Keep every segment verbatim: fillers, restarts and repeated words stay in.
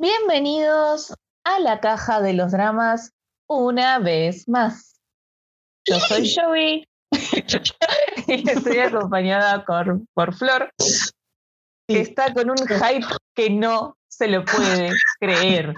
Bienvenidos a la caja de los dramas una vez más. Yo soy Joey y estoy acompañada por, por Flor, que está con un hype que no se lo puede creer.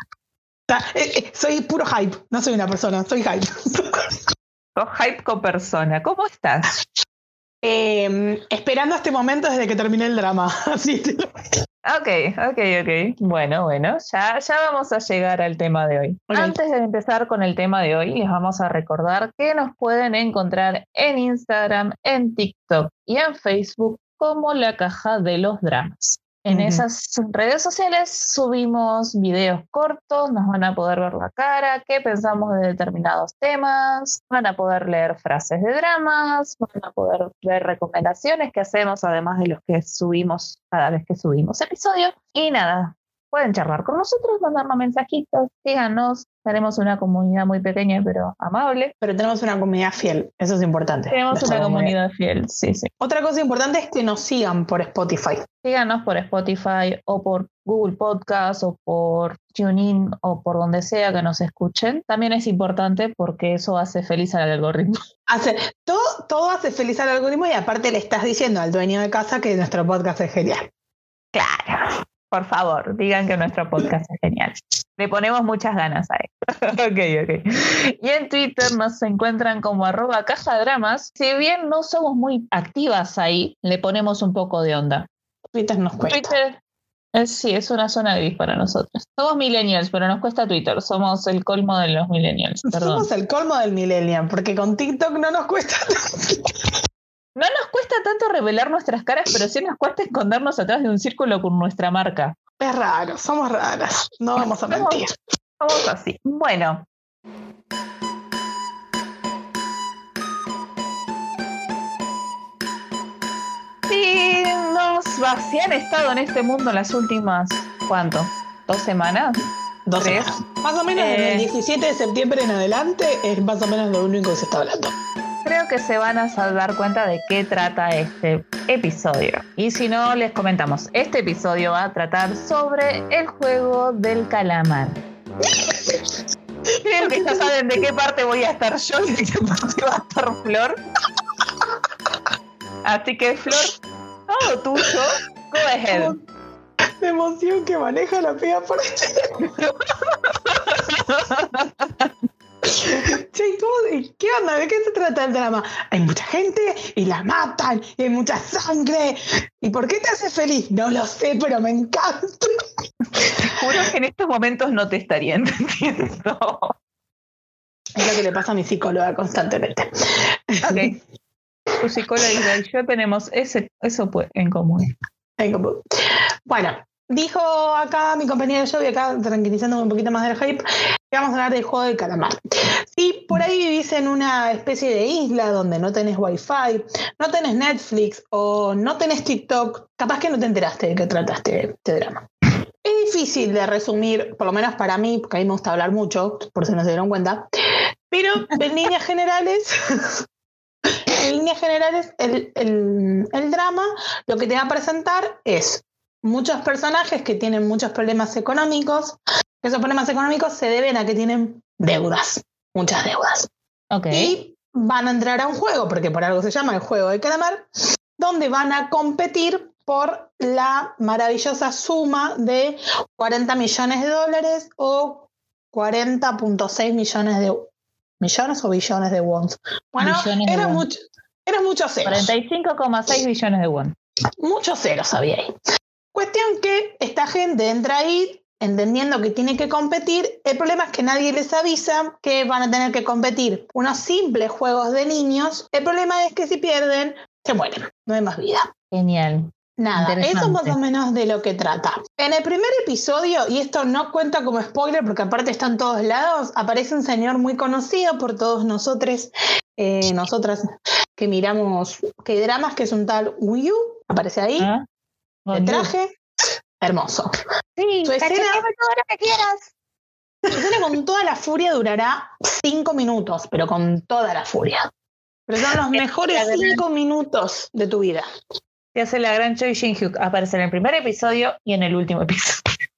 Soy puro hype, no soy una persona, soy hype. Sos hype con persona. ¿Cómo estás? Eh, esperando este momento desde que terminé el drama. Así te lo... Ok, ok, ok. Bueno, bueno, ya, ya vamos a llegar al tema de hoy. Okay. Antes de empezar con el tema de hoy, les vamos a recordar que nos pueden encontrar en Instagram, en TikTok y en Facebook como La Caja de los Dramas. En uh-huh. esas redes sociales subimos videos cortos, nos van a poder ver la cara, qué pensamos de determinados temas, van a poder leer frases de dramas, van a poder ver recomendaciones que hacemos, además de los que subimos cada vez que subimos episodios. Y nada, pueden charlar con nosotros, mandarnos mensajitos, síganos. Tenemos una comunidad muy pequeña pero amable. Pero tenemos una comunidad fiel, eso es importante. Tenemos una comunidad fiel, sí, sí. Otra cosa importante es que nos sigan por Spotify. Síganos por Spotify o por Google Podcast o por TuneIn o por donde sea que nos escuchen. También es importante porque eso hace feliz al algoritmo. Hace, todo, todo hace feliz al algoritmo y aparte le estás diciendo al dueño de casa que nuestro podcast es genial. Claro. Por favor, digan que nuestro podcast es genial. Le ponemos muchas ganas a él. Ok, ok. Y en Twitter nos encuentran como arroba cajadramas. Si bien no somos muy activas ahí, le ponemos un poco de onda. Twitter nos cuesta. Twitter, eh, sí, es una zona gris para nosotros. Somos millennials, pero nos cuesta Twitter. Somos el colmo de los millennials. Perdón. Somos el colmo del millennial, porque con TikTok no nos cuesta tanto. No nos cuesta tanto revelar nuestras caras, pero sí nos cuesta escondernos atrás de un círculo con nuestra marca. Es raro, somos raras, no vamos a mentir. Somos, somos así. Bueno. Si, nos, si han estado en este mundo las últimas, ¿cuánto? ¿Dos semanas? Dos ¿Tres? semanas. Más o menos eh, desde el diecisiete de septiembre en adelante es más o menos lo único que se está hablando. Creo que se van a dar cuenta de qué trata este episodio. Y si no, les comentamos. Este episodio va a tratar sobre el juego del calamar. Creo que ya saben de qué parte voy a estar yo y de qué parte va a estar Flor. Así que, Flor, todo tuyo. Go ahead. La emoción que maneja la pega por este. Che, ¿qué onda? ¿De qué se trata el drama? Hay mucha gente y la matan y hay mucha sangre. ¿Y por qué te hace feliz? No lo sé, pero me encanta. Te juro que en estos momentos no te estaría entendiendo. Es lo que le pasa a mi psicóloga constantemente. Ok. Tu psicóloga y yo tenemos ese, eso en común. En común. Bueno. Dijo acá mi compañera Joey, acá tranquilizándome un poquito más del hype, que vamos a hablar del juego del calamar. Si por ahí vivís en una especie de isla donde no tenés wifi, no tenés Netflix o no tenés TikTok, capaz que no te enteraste de qué trata este, este drama. Es difícil de resumir, por lo menos para mí, porque a mí me gusta hablar mucho, por si no se dieron cuenta, pero en líneas generales... en líneas generales, el, el, el drama lo que te va a presentar es muchos personajes que tienen muchos problemas económicos. Esos problemas económicos se deben a que tienen deudas, muchas deudas. Okay. Y van a entrar a un juego, porque por algo se llama el juego del calamar, donde van a competir por la maravillosa suma de cuarenta millones de dólares o cuarenta punto seis millones de millones o billones de wons. Bueno, eran mucho, era muchos ceros. cuarenta y cinco coma seis billones de won. Muchos ceros había ahí. Cuestión que esta gente entra ahí entendiendo que tiene que competir. El problema es que nadie les avisa que van a tener que competir unos simples juegos de niños. El problema es que si pierden, se mueren. No hay más vida. Genial. Nada, eso es más o menos de lo que trata. En el primer episodio, y esto no cuenta como spoiler porque aparte está en todos lados, aparece un señor muy conocido por todos nosotros, eh, nosotras que miramos que dramas, que es un tal Uyu, aparece ahí. ¿Ah? De traje, hermoso. Sí, su escena, todo lo que quieras. Su escena con toda la furia durará cinco minutos, pero con toda la furia. Pero son los mejores cinco minutos de tu vida. Te hace la gran Choi Shin-hyuk. Aparece en el primer episodio y en el último episodio.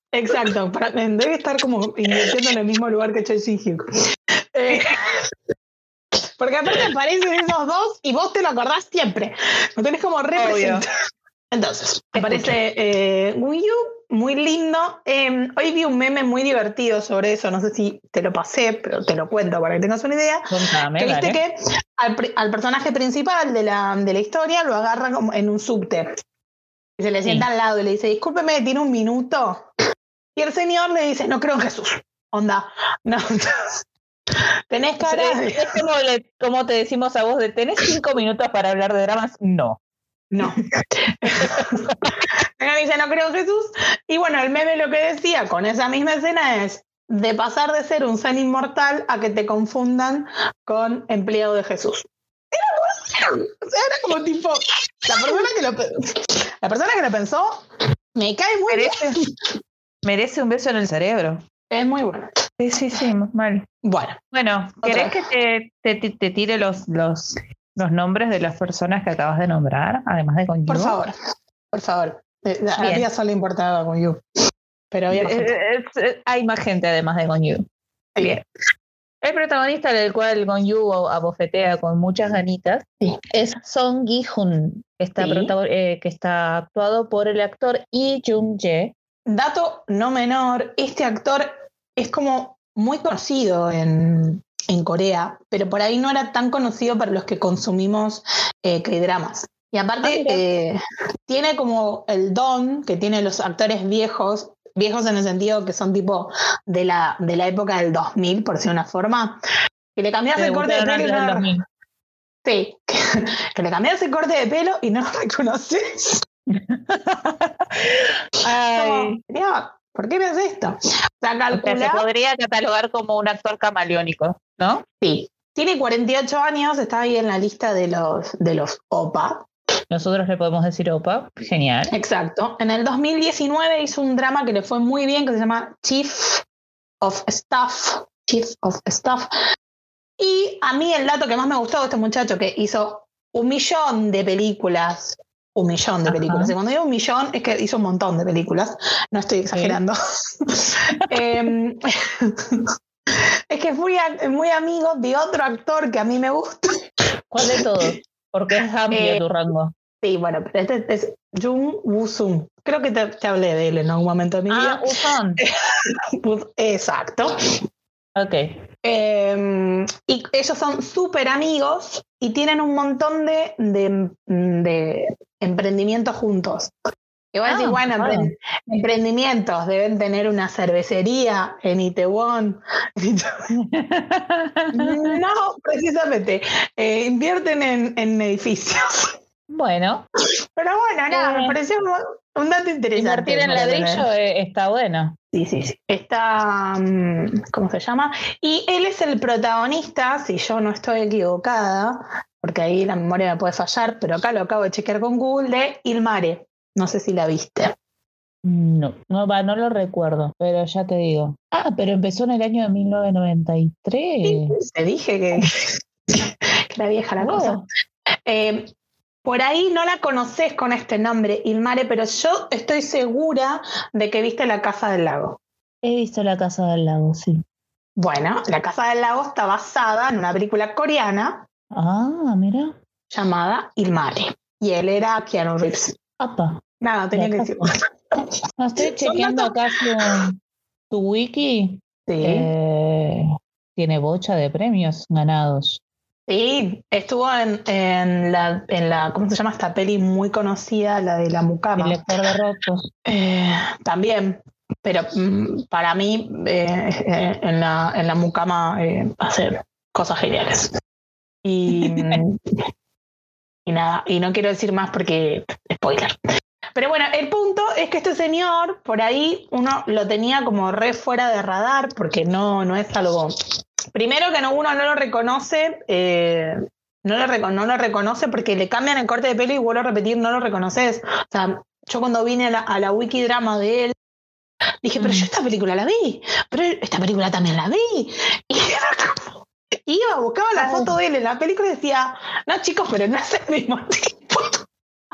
Exacto, para, debe estar como invirtiendo en el mismo lugar que Choi Shin-hyuk. Eh, porque aparte aparecen esos dos y vos te lo acordás siempre. Lo tenés como representado. Entonces, aparece eh, Woo-Yu, muy lindo. Eh, hoy vi un meme muy divertido sobre eso, no sé si te lo pasé, pero te lo cuento para que tengas una idea. Contame, que viste dale. que al, al personaje principal de la, de la historia lo agarran como en un subte. Y se le sienta sí. al lado y le dice, discúlpeme, ¿tiene un minuto? Y el señor le dice, no creo en Jesús. Onda, no. ¿Tenés cara? Es, es como, le, como te decimos a vos, de ¿tenés cinco minutos para hablar de dramas? No. No. Me dice, no creo en Jesús. Y bueno, el meme lo que decía con esa misma escena es de pasar de ser un zen inmortal a que te confundan con empleado de Jesús. Era como, era como tipo, la persona que lo, la persona que lo pensó me cae muy merece, bien. Merece un beso en el cerebro. Es muy bueno. Sí, sí, sí, mal. Bueno. Bueno, ¿querés que te, te, te tire los, los, los nombres de las personas que acabas de nombrar, además de con Por Yu? favor, por favor. A la tía solo importaba con Yu. Pero había más eh, eh, hay más gente además de Gon Yu. Sí. Bien. El protagonista del cual Gon Yu abofetea con muchas ganitas sí. es Song Gi-hun, que está, sí. eh, que está actuado por el actor Lee Jung-jae. Dato no menor, este actor es como muy conocido en, en Corea, pero por ahí no era tan conocido para los que consumimos eh, K-dramas. Y aparte ah, eh, tiene como el don que tienen los actores viejos, viejos en el sentido que son tipo de la, de la época del dos mil, por decir una forma, que le cambias el corte de pelo y no... Sí, que, que le cambias el corte de pelo y no lo reconoces. Ay. Como, ¿por qué me haces esto? O sea, calcula... o sea, se podría catalogar como un actor camaleónico, ¿no? Sí. Tiene cuarenta y ocho años, está ahí en la lista de los, de los O P A. Nosotros le podemos decir opa, genial. Exacto. En el dos mil diecinueve hizo un drama que le fue muy bien, que se llama Chief of Staff. Chief of Staff. Y a mí el dato que más me gustó de este muchacho, que hizo un millón de películas, un millón de películas. Ajá. Y cuando digo un millón es que hizo un montón de películas, no estoy exagerando. Sí. eh, es que fui a, muy amigo de otro actor que a mí me gusta. ¿Cuál de todos? Porque es amplio eh, tu rango. Sí, bueno, pero este es Jung Woo-sung. Creo que te, te hablé de él en algún momento de mi vida. Ah, Woo-sung. Exacto. Ok. Eh, y ellos son súper amigos y tienen un montón de, de, de emprendimientos juntos. Y voy a decir, ah, bueno, claro. emprend- emprendimientos, deben tener una cervecería en Itaewon. No, precisamente. Eh, invierten en, en edificios. Bueno. Pero bueno, nada, eh, me pareció un, un dato interesante. Invertir en ladrillo eh, está bueno. Sí, sí, sí. Está, ¿cómo se llama? Y él es el protagonista, si yo no estoy equivocada, porque ahí la memoria me puede fallar, pero acá lo acabo de chequear con Google, de Ilmare. No sé si la viste. No, no, va, no lo recuerdo, pero ya te digo. Ah, pero empezó en el año de mil novecientos noventa y tres. Sí, te dije que, que era vieja la oh. cosa. Eh, por ahí no la conoces con este nombre, Ilmare, pero yo estoy segura de que viste La Casa del Lago. He visto La Casa del Lago, sí. Bueno, La Casa del Lago está basada en una película coreana. Ah, mira. Llamada Ilmare. Y él era Keanu Reeves. Apa. Nada, tenía que decir. No, estoy chequeando acá tu, tu wiki. Sí. Eh, tiene bocha de premios ganados. Sí, estuvo en, en, la, en la, ¿cómo se llama esta peli muy conocida? La de la mucama. El lector de rostros. Eh, también, pero mm, para mí eh, eh, en, la, en la mucama eh, hace cosas geniales. Y, y nada, y no quiero decir más porque spoiler. Pero bueno, el punto es que este señor, por ahí uno lo tenía como re fuera de radar, porque no, no es algo... Primero que no, uno no lo reconoce, eh, no, lo reco- no lo reconoce porque le cambian el corte de pelo y vuelvo a repetir, no lo reconoces. O sea, yo cuando vine a la, a la Wikidrama de él, dije, pero yo esta película la vi, pero esta película también la vi. Y era como... Iba, buscaba la foto de él en la película y decía, no chicos, pero no es el mismo tipo.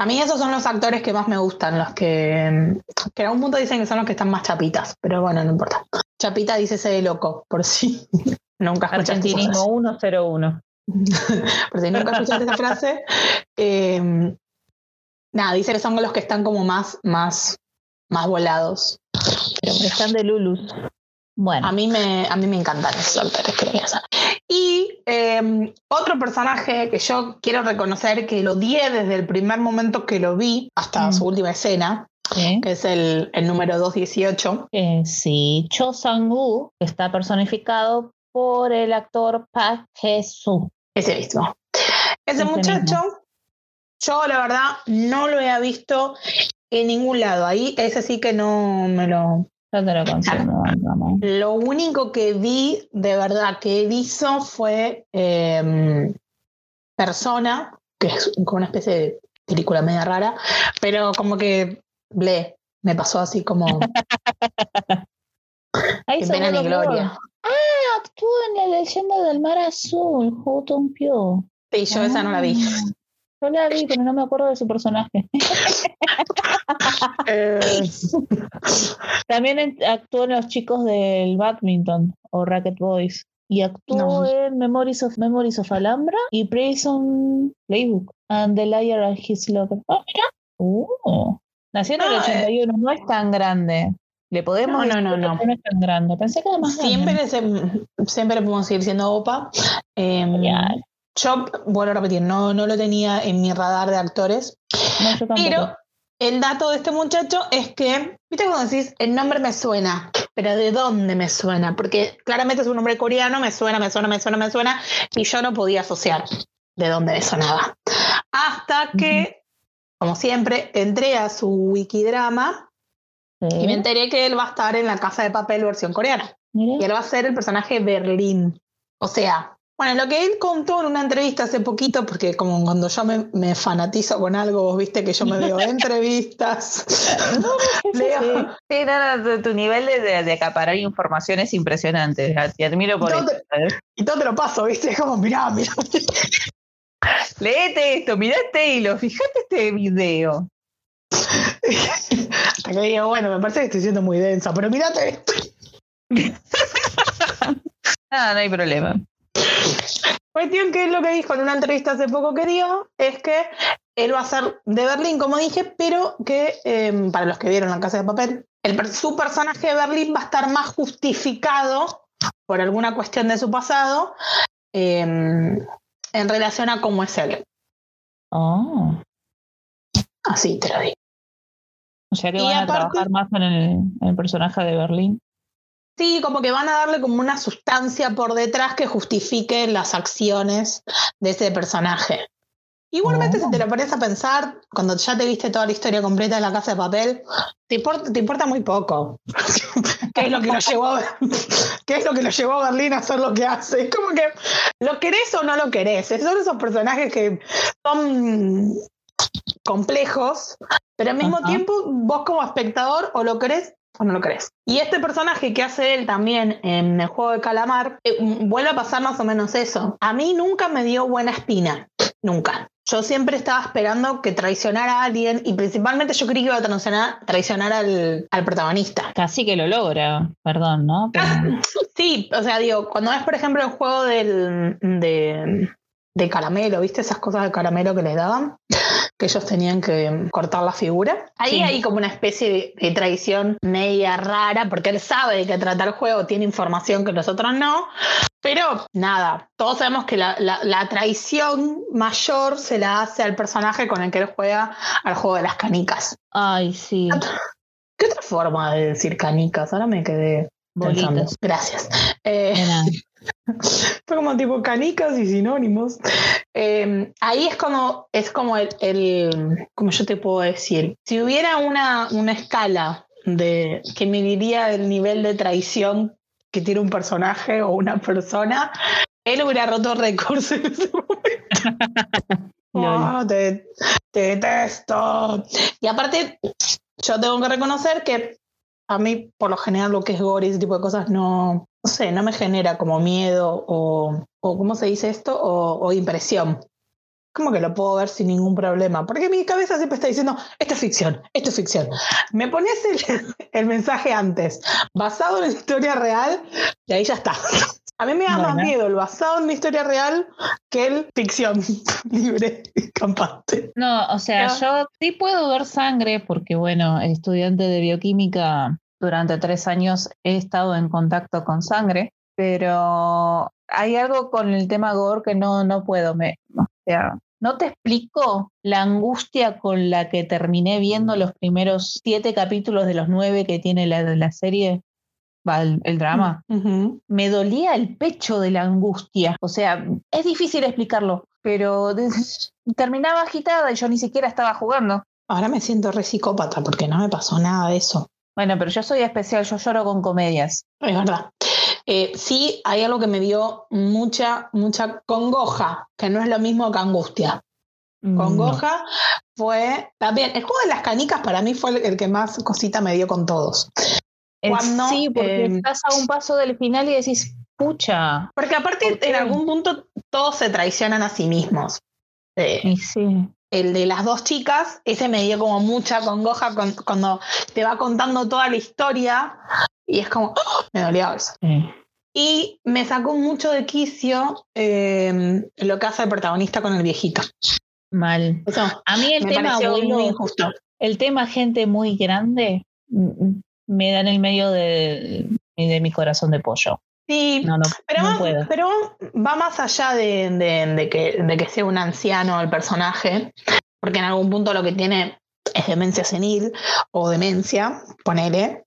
A mí esos son los actores que más me gustan, los que, que a algún punto dicen que son los que están más chapitas, pero bueno, no importa. Chapita dice ese de loco, por si nunca escuchaste Argentinismo uno cero uno. Por si nunca escuchaste esa frase. Eh, nada, dice que son los que están como más, más, más volados. Pero están de Lulus. Bueno. A mí me, a mí me encantan esos actores que hacer. Y eh, otro personaje que yo quiero reconocer que lo odié desde el primer momento que lo vi hasta mm. su última escena, ¿sí? Que es el, el número doscientos dieciocho. Eh, sí, Cho Sang-woo, que está personificado por el actor Park Hae-soo. Ese mismo. Ese, Ese muchacho, mismo. Yo la verdad no lo había visto en ningún lado. Ahí ese sí que no me lo... Yo te lo confirmo. Lo único que vi de verdad que él hizo fue eh, Persona, que es como una especie de película media rara, pero como que ble, me pasó así como Qué pena ni gloria. Ah, actúa en La Leyenda del Mar Azul, Ho Tong-pyo. Sí, yo ah, esa no la vi. Yo la vi, pero no me acuerdo de su personaje. eh. También actuó en Los Chicos del Badminton o Racket Boys. Y actuó no. en Memories of, Memories of Alhambra y Prison Playbook and The Liar and His Lover. Oh, mira. Uh. Nació en el ochenta y uno, no es tan grande. Le podemos no, no, no, no. no es tan grande. Pensé que era más siempre grande. Le, siempre le podemos seguir siendo opa. Eh, yo, vuelvo a repetir, no, no lo tenía en mi radar de actores. No, yo tampoco. Pero el dato de este muchacho es que, viste cuando decís, el nombre me suena, pero ¿de dónde me suena? Porque claramente es un nombre coreano, me suena, me suena, me suena, me suena, y yo no podía asociar de dónde me sonaba. Hasta que, uh-huh. como siempre, entré a su Wikidrama ¿sí? y me enteré que él va a estar en La Casa de Papel versión coreana. ¿Mira? Y él va a ser el personaje Berlín. O sea... Bueno, lo que él contó en una entrevista hace poquito, porque como cuando yo me, me fanatizo con algo, vos viste que yo me veo entrevistas. No, sí, Leo. Sí, sí no, no, tu nivel de, de, de acaparar información es impresionante. Te admiro por eso. Te, y todo te lo paso, viste, es como, mirá, mirá. Léete esto, mirá este hilo, fíjate este video. Hasta que digo, bueno, me parece que estoy siendo muy densa, pero mirate esto. Ah, no hay problema. Cuestión que es lo que dijo en una entrevista hace poco que dio, es que él va a ser de Berlín, como dije, pero que, eh, para los que vieron La Casa de Papel, el, su personaje de Berlín va a estar más justificado por alguna cuestión de su pasado eh, en relación a cómo es él. Oh. Así te lo digo. O sea que y van a aparte, trabajar más en el, en el personaje de Berlín. Sí, como que van a darle como una sustancia por detrás que justifique las acciones de ese personaje. Igualmente, oh. si te lo pones a pensar, cuando ya te viste toda la historia completa de La Casa de Papel, te importa, te importa muy poco. ¿Qué es lo que lo llevó a, qué es lo que lo llevó a Berlín a hacer lo que hace? Es como que, ¿lo querés o no lo querés? Son esos personajes que son complejos, pero al mismo uh-huh. tiempo, vos como espectador o lo querés o no lo crees. Y este personaje que hace él también en el Juego de Calamar, eh, vuelve a pasar más o menos eso. A mí nunca me dio buena espina. Nunca. Yo siempre estaba esperando que traicionara a alguien y principalmente yo creí que iba a traicionar, traicionar al, al protagonista. Casi que lo logra, perdón, ¿no? Pero... Sí, o sea, digo, cuando ves, por ejemplo, el juego del, de, de caramelo, ¿viste? Esas cosas de caramelo que les daban, que ellos tenían que cortar la figura. Ahí sí. Hay como una especie de, de traición media rara, porque él sabe de qué trata el juego, tiene información que nosotros no, pero nada, todos sabemos que la, la, la traición mayor se la hace al personaje con el que él juega al juego de las canicas. Ay, sí. ¿Qué otra forma de decir canicas? Ahora me quedé pensando. Bolitas. Gracias. Eh, Fue como tipo canicas y sinónimos. Eh, ahí es como, es como el, el, como yo te puedo decir, si hubiera una, una escala de que mediría el nivel de traición que tiene un personaje o una persona, él hubiera roto récords en ese momento. Oh, te, te detesto. Y aparte, yo tengo que reconocer que a mí, por lo general, lo que es gore y ese tipo de cosas no, no sé, no me genera como miedo o, o ¿cómo se dice esto? O, o impresión. ¿cómo que lo puedo ver sin ningún problema? Porque mi cabeza siempre está diciendo, esto es ficción, esto es ficción. Me pones el, el mensaje antes, basado en la historia real, y ahí ya está. A mí me da bueno. más miedo el basado en una historia real que el ficción libre y campante. No, o sea, ¿no? Yo sí puedo ver sangre porque, bueno, estudiante de bioquímica, durante tres años he estado en contacto con sangre, pero hay algo con el tema gore que no, no puedo. Me, o sea, no te explico la angustia con la que terminé viendo los primeros siete capítulos de los nueve que tiene la, la serie. Va, el, el drama. Uh-huh. Me dolía el pecho de la angustia. O sea, es difícil explicarlo, pero de, terminaba agitada y yo ni siquiera estaba jugando. Ahora me siento re psicópata porque no me pasó nada de eso. Bueno, pero yo soy especial, yo lloro con comedias. Es verdad. Eh, sí, hay algo que me dio mucha, mucha congoja, que no es lo mismo que angustia. Congoja no. Fue también, el juego de las canicas para mí fue el, el que más cosita me dio con todos. Cuando, sí, porque eh, estás a un paso del final y decís, pucha. Porque aparte en algún punto todos se traicionan a sí mismos. Eh, y sí. El de las dos chicas, ese me dio como mucha congoja con, cuando te va contando toda la historia y es como, ¡oh! Me dolía eso. Sí. Y me sacó mucho de quicio eh, lo que hace el protagonista con el viejito. Mal. Eso, a mí el tema abuelo, muy injusto. El tema gente muy grande me da en el medio de, de mi corazón de pollo. Sí, no, no, pero, no va, puedo. pero va más allá de, de, de, que, de que sea un anciano el personaje, porque en algún punto lo que tiene es demencia senil o demencia, ponele,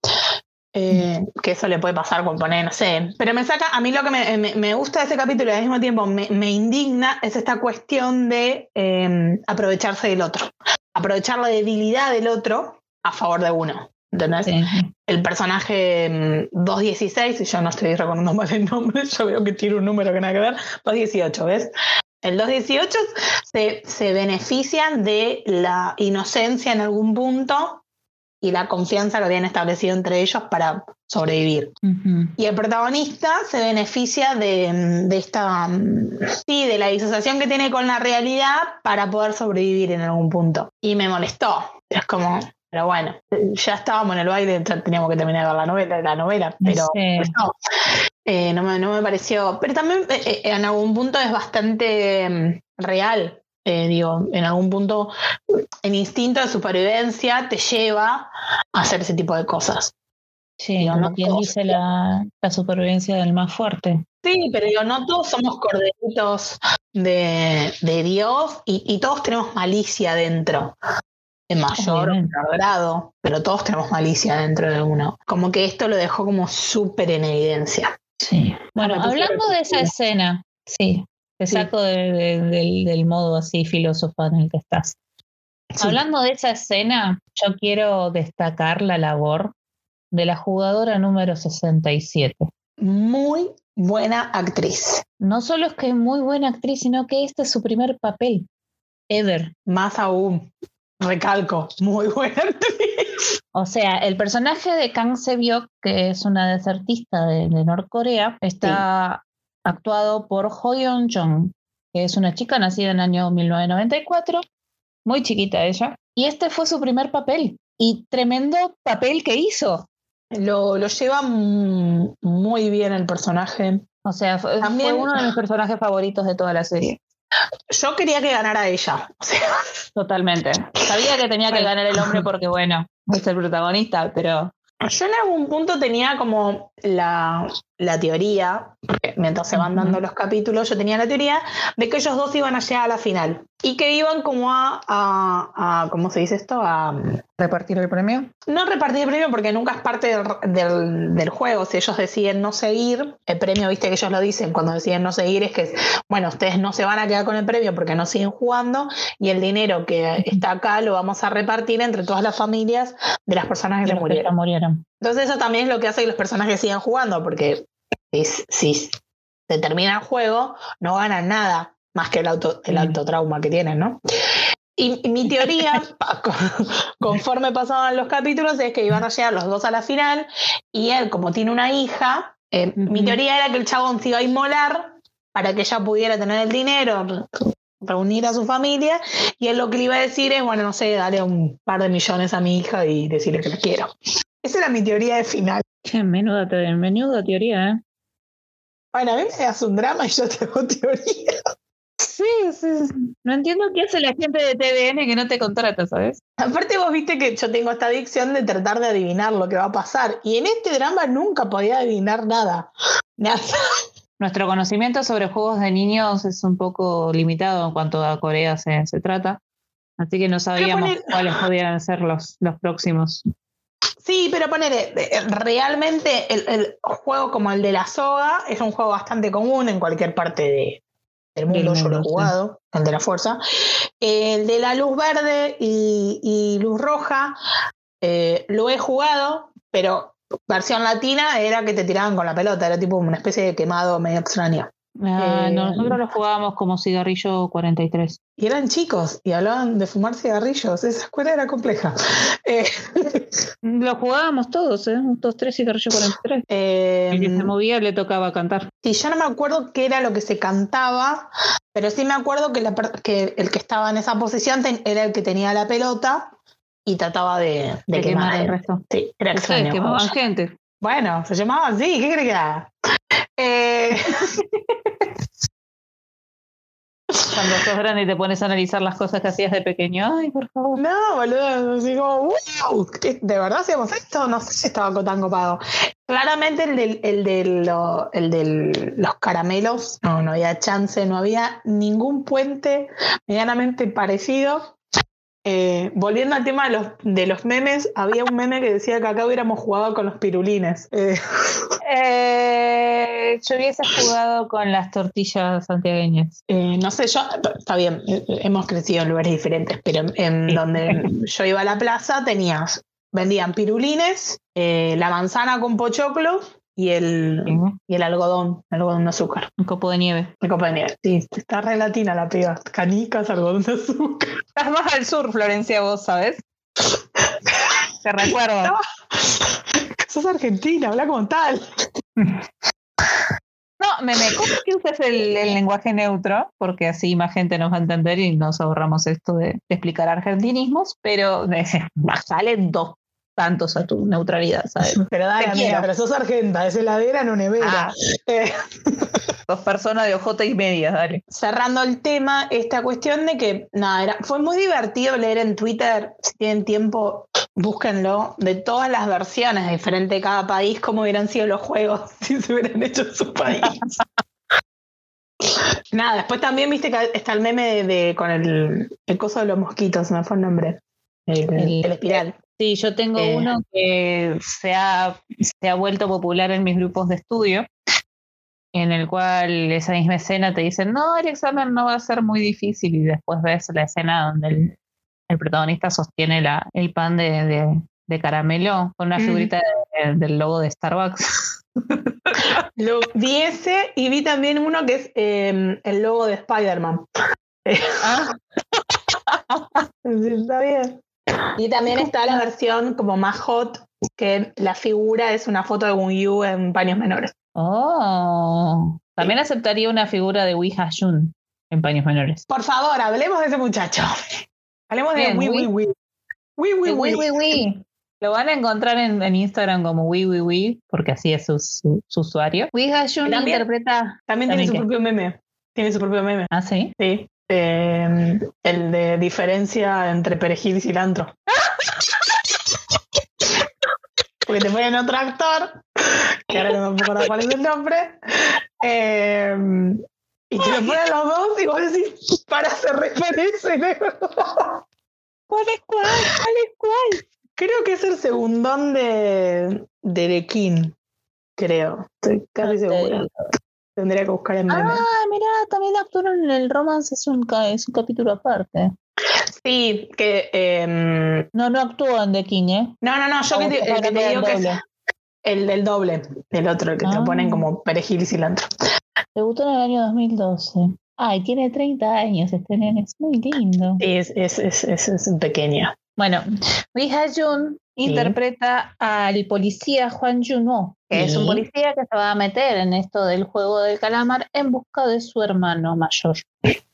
eh, que eso le puede pasar con poner, no sé. Pero me saca, a mí lo que me, me, me gusta de ese capítulo y al mismo tiempo me, me indigna es esta cuestión de eh, aprovecharse del otro, aprovechar la debilidad del otro a favor de uno. ¿Entendés? Sí. El personaje dos dieciséis, y yo no estoy recordando mal el nombre, yo veo que tiene un número que nada que ver, dos dieciocho, ¿ves? El dos dieciocho se, se benefician de la inocencia en algún punto y la confianza que habían establecido entre ellos para sobrevivir. Uh-huh. Y el protagonista se beneficia de, de esta, sí, de la disociación que tiene con la realidad para poder sobrevivir en algún punto. Y me molestó. Es como... Pero bueno, ya estábamos en el baile, teníamos que terminar de ver la novela, la novela pero sí. no, eh, no, me, no me pareció. Pero también eh, en algún punto es bastante eh, real. Eh, digo, en algún punto el instinto de supervivencia te lleva a hacer ese tipo de cosas. Sí, digo, como no quien todos, dice la, la supervivencia del más fuerte. Sí, pero digo, no todos somos corderitos de, de Dios y, y todos tenemos malicia dentro. En mayor o menor grado, pero todos tenemos malicia dentro de uno. Como que esto lo dejó como súper en evidencia. Sí. Bueno, hablando de esa escena, sí, te sí. saco de, de, del, del modo así filósofo en el que estás. Sí. Hablando de esa escena, yo quiero destacar la labor de la jugadora número sesenta y siete. Muy buena actriz. No solo es que es muy buena actriz, sino que este es su primer papel, ever. Más aún. Recalco, muy buena actriz. O sea, el personaje de Kang Se-byuk, que es una desertista de, de Norcorea, está sí. actuado por Ho Yeon-jung, que es una chica nacida en el año mil novecientos noventa y cuatro, muy chiquita ella, y este fue su primer papel, y tremendo papel que hizo. Lo, lo lleva muy bien el personaje. O sea, fue, También, fue uno de mis personajes favoritos de toda la serie. Yo quería que ganara ella. O sea, totalmente. Sabía que tenía que ganar el hombre porque, bueno, es el protagonista, pero... Yo en algún punto tenía como la, la teoría, porque mientras se van uh-huh. dando los capítulos, yo tenía la teoría de que ellos dos iban a llegar a la final y que iban como a, a, a ¿cómo se dice esto? A repartir el premio. No repartir el premio porque nunca es parte del, del, del juego. Si ellos deciden no seguir, el premio, viste que ellos lo dicen, cuando deciden no seguir es que, bueno, ustedes no se van a quedar con el premio porque no siguen jugando y el dinero que está acá lo vamos a repartir entre todas las familias de las personas que, se murieron. que murieron. Entonces eso también es lo que hace que los personajes sigan jugando, porque si, si se termina el juego, no ganan nada más que el, auto, el alto trauma que tienen, ¿no? Y, y mi teoría, conforme pasaban los capítulos, es que iban a llegar los dos a la final y él, como tiene una hija, eh, uh-huh. mi teoría era que el chabón se iba a inmolar para que ella pudiera tener el dinero, reunir a su familia, y él lo que le iba a decir es, bueno, no sé, darle un par de millones a mi hija y decirle que la quiero. Esa era mi teoría de final. Qué menuda, te- menuda teoría, ¿eh? Bueno, a mí me das un drama y yo tengo teoría. Sí, sí. No entiendo qué hace la gente de T V N que no te contrata, ¿sabes? Aparte vos viste que yo tengo esta adicción de tratar de adivinar lo que va a pasar, y en este drama nunca podía adivinar nada. Nada. Nuestro conocimiento sobre juegos de niños es un poco limitado en cuanto a Corea se, se trata, así que no sabíamos poner... cuáles podían ser los, los próximos. Sí, pero ponele, realmente el, el juego como el de la soga es un juego bastante común en cualquier parte de, del mundo, Del yo lo he mundo, jugado, sí. El de la fuerza. El de la luz verde y, y luz roja eh, lo he jugado, pero versión latina era que te tiraban con la pelota, era tipo una especie de quemado medio extraño. Ah, Eh, no, nosotros lo jugábamos como cigarrillo cuarenta y tres. Y eran chicos y hablaban de fumar cigarrillos. Esa escuela era compleja. Eh, Lo jugábamos todos, ¿eh? Todos tres cigarrillos cuarenta y tres. eh, El que se movía le tocaba cantar. Sí, yo no me acuerdo qué era lo que se cantaba, pero sí me acuerdo que, la, que el que estaba en esa posición ten, era el que tenía la pelota y trataba de, de, de quemar, quemar el resto. Sí, era Ustedes extraño. quemaban gente. Bueno, se llamaba así, ¿qué crees que haga? Eh... Cuando sos grande y te pones a analizar las cosas que hacías de pequeño, ay, por favor. No, boludo, así como, wow, ¿de verdad hacíamos esto? No sé si estaba tan copado. Claramente el de el del, lo, el del los caramelos, no, no había chance, no había ningún puente medianamente parecido. Eh, volviendo al tema de los, de los memes, había un meme que decía que acá hubiéramos jugado con los pirulines. Eh. Eh, yo hubiese jugado con las tortillas santiagueñas. Eh, no sé, yo, está bien, hemos crecido en lugares diferentes, pero en, en sí. Donde yo iba a la plaza tenías, vendían pirulines, eh, la manzana con pochoclo y el, sí. y el algodón, algodón de azúcar. Un copo de nieve. Un copo de nieve, sí, está re latina la piba. Canicas, algodón de azúcar. Estás más al sur, Florencia, vos, ¿sabes? Te recuerdo. No. Sos argentina, habla como tal. No, me me ¿cómo que usas el, el lenguaje neutro? Porque así más gente nos va a entender y nos ahorramos esto de, de explicar argentinismos, pero eh, salen dos tantos a tu neutralidad, ¿sabes? Pero dale, amiga, pero sos argenta, es heladera, no nevera. Ah. Eh. Dos personas de ojota y media, dale. Cerrando el tema, esta cuestión de que, nada, era, fue muy divertido leer en Twitter, si tienen tiempo, búsquenlo, de todas las versiones diferentes de cada país, cómo hubieran sido los juegos si se hubieran hecho en su país. Nada, después también viste que está el meme de, de con el, el coso de los mosquitos, me fue el nombre. El, el, el espiral. Sí, yo tengo eh. uno que se ha, se ha vuelto popular en mis grupos de estudio, en el cual esa misma escena te dicen, no, el examen no va a ser muy difícil, y después ves la escena donde el, el protagonista sostiene la, el pan de, de, de caramelo con una figurita mm. de, del logo de Starbucks. Lo vi ese y vi también uno que es eh, el logo de Spider-Man. ¿Ah? Sí, está bien. Y también está la versión como más hot, que la figura es una foto de Won Yu en paños menores. Oh, también aceptaría una figura de Wee Ha-jun en paños menores. Por favor, hablemos de ese muchacho. Hablemos Bien, de Wee Wee Wee. Wee Wee Wee Wee Wee. Lo van a encontrar en, en Instagram como Wee Wee Wee, porque así es su, su, su usuario. Wee Ha-jun interpreta... También, también tiene su qué? propio meme. Tiene su propio meme. ¿Ah, sí? Sí. Eh, el de diferencia entre perejil y cilantro. Porque te ponen otro actor, que ahora no me acuerdo cuál es el nombre, eh, y te lo ponen los dos y vos decís, para hacer referencia. ¿Cuál es cuál? ¿Cuál es cuál? Creo que es el segundón de, de The King, creo. Estoy casi segura. Tendría que buscar el meme. Ah, mirá, también actuaron en el Romance, es un, es un capítulo aparte. Sí, que... Eh, no, no actuó en The King, ¿eh? No, no, no, yo que te, el que te digo que es el del doble, el otro, el que ah. te ponen como perejil y cilantro. Debutó en el año dos mil doce. Ay, tiene treinta años este nene, es muy lindo. Sí, es, es, es, es, es pequeño. Bueno, Wee Ha-jun sí. interpreta al policía Hwang Jun-ho, que sí. es un policía que se va a meter en esto del juego del calamar en busca de su hermano mayor.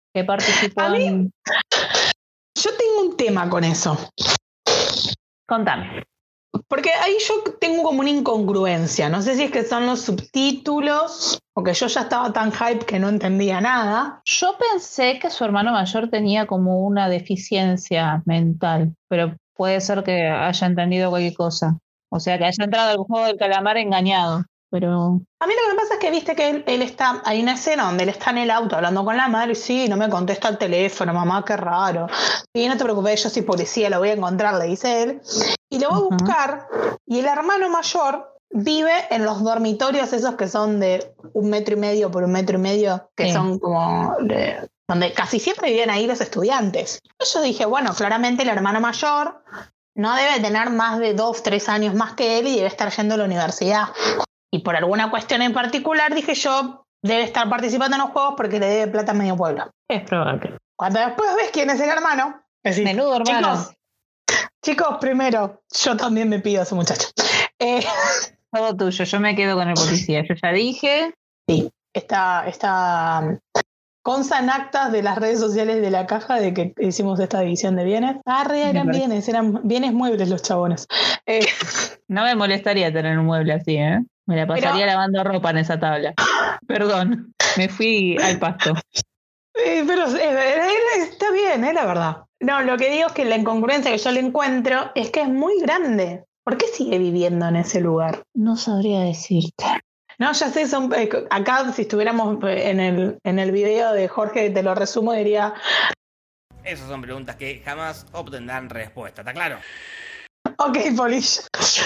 que participó A mí, en... Yo tengo un tema con eso. Contame. Porque ahí yo tengo como una incongruencia. No sé si es que son los subtítulos o que yo ya estaba tan hype que no entendía nada. Yo pensé que su hermano mayor tenía como una deficiencia mental, pero puede ser que haya entendido cualquier cosa. O sea, que haya entrado al juego del calamar engañado. Pero A mí lo que me pasa es que viste que él, él está, hay una escena donde él está en el auto hablando con la madre y sí, no me contesta el teléfono, mamá, qué raro. Sí, no te preocupes, yo soy policía, lo voy a encontrar, le dice él. Y lo voy a buscar y el hermano mayor vive en los dormitorios esos que son de un metro y medio por un metro y medio, que sí. son como... De, donde casi siempre viven ahí los estudiantes. Yo dije, bueno, claramente el hermano mayor no debe tener más de dos, tres años más que él y debe estar yendo a la universidad. Y por alguna cuestión en particular dije yo, debe estar participando en los juegos porque le debe plata a medio pueblo. Es probable. Cuando después ves quién es el hermano, decís, menudo hermano. Chicos, chicos, primero, yo también me pido a ese muchacho. Eh, Todo tuyo, yo me quedo con el policía. Yo ya dije. Sí, está, está consta en actas de las redes sociales de la caja de que hicimos esta división de bienes. Ah, re, eran bienes, eran bienes muebles los chabones. Eh, no me molestaría tener un mueble así, ¿eh? Me la pasaría pero, lavando ropa en esa tabla. Perdón, me fui al pasto. Eh, pero eh, está bien, eh, la verdad. No, lo que digo es que la incongruencia que yo le encuentro es que es muy grande. ¿Por qué sigue viviendo en ese lugar? No sabría decirte. No, ya sé, son, eh, acá si estuviéramos en el, en el video de Jorge, te lo resumo, diría... Esas son preguntas que jamás obtendrán respuesta, ¿está claro? Ok, Polish.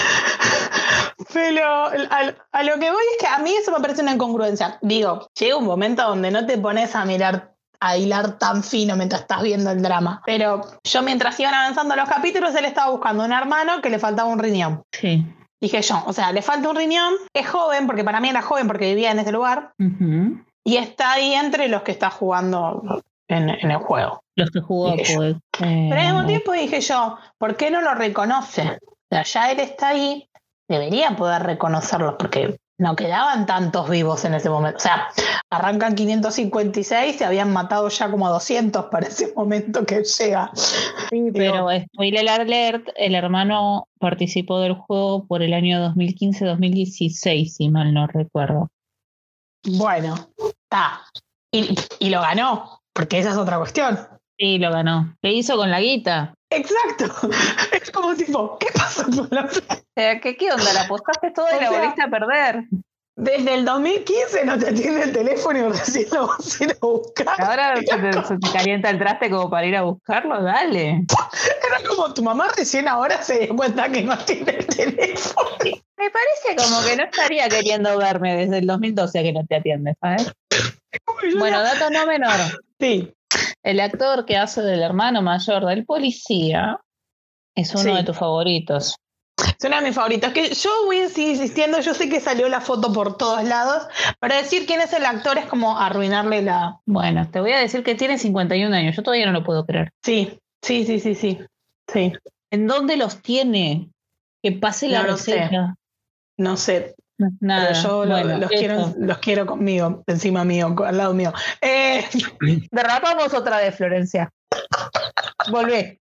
Pero a, a lo que voy es que a mí eso me parece una incongruencia. Digo, llega un momento donde no te pones a mirar, a hilar tan fino mientras estás viendo el drama. Pero yo mientras iban avanzando los capítulos, él estaba buscando un hermano que le faltaba un riñón. Sí. Dije yo, o sea, le falta un riñón, es joven, porque para mí era joven porque vivía en ese lugar, uh-huh. Y está ahí entre los que está jugando en, en el juego. Los que jugó, pues. Eh... Pero al mismo tiempo dije yo, ¿por qué no lo reconoce? O sea, ya él está ahí, debería poder reconocerlo, porque no quedaban tantos vivos en ese momento. O sea, arrancan quinientos cincuenta y seis, se habían matado ya como doscientos para ese momento que llega. Sí, pero spoiler alert, el hermano participó del juego por el año dos mil quince dos mil dieciséis, si mal no recuerdo. Bueno, está. Y, y lo ganó, porque esa es otra cuestión. Sí, lo ganó. ¿Qué hizo con la guita? Exacto. Es como tipo, ¿qué pasó con la plata? O sea, ¿qué, qué onda? ¿La apostaste toda y o la sea, volviste a perder? Desde el dos mil quince no te atiende el teléfono y recién lo vas a ir a buscar. Ahora se te, se te calienta el traste como para ir a buscarlo, dale. Era como tu mamá recién ahora se dio cuenta que no tiene el teléfono. Me parece como que no estaría queriendo verme desde el dos mil doce a que no te atiende, ¿sabes? Bueno, dato no menor. Sí. El actor que hace del hermano mayor del policía es uno sí. de tus favoritos. Es uno de mis favoritos. Que yo voy a seguir insistiendo, yo sé que salió la foto por todos lados, pero decir quién es el actor es como arruinarle la... Bueno, te voy a decir que tiene cincuenta y un años, yo todavía no lo puedo creer. Sí, sí, sí, sí, sí. sí. ¿En dónde los tiene? Que pase la no receta. No sé. No, nada. Pero yo bueno, lo, los, quiero, los quiero conmigo, encima mío, al lado mío. Eh... Derrapamos otra vez, Florencia. Volvé.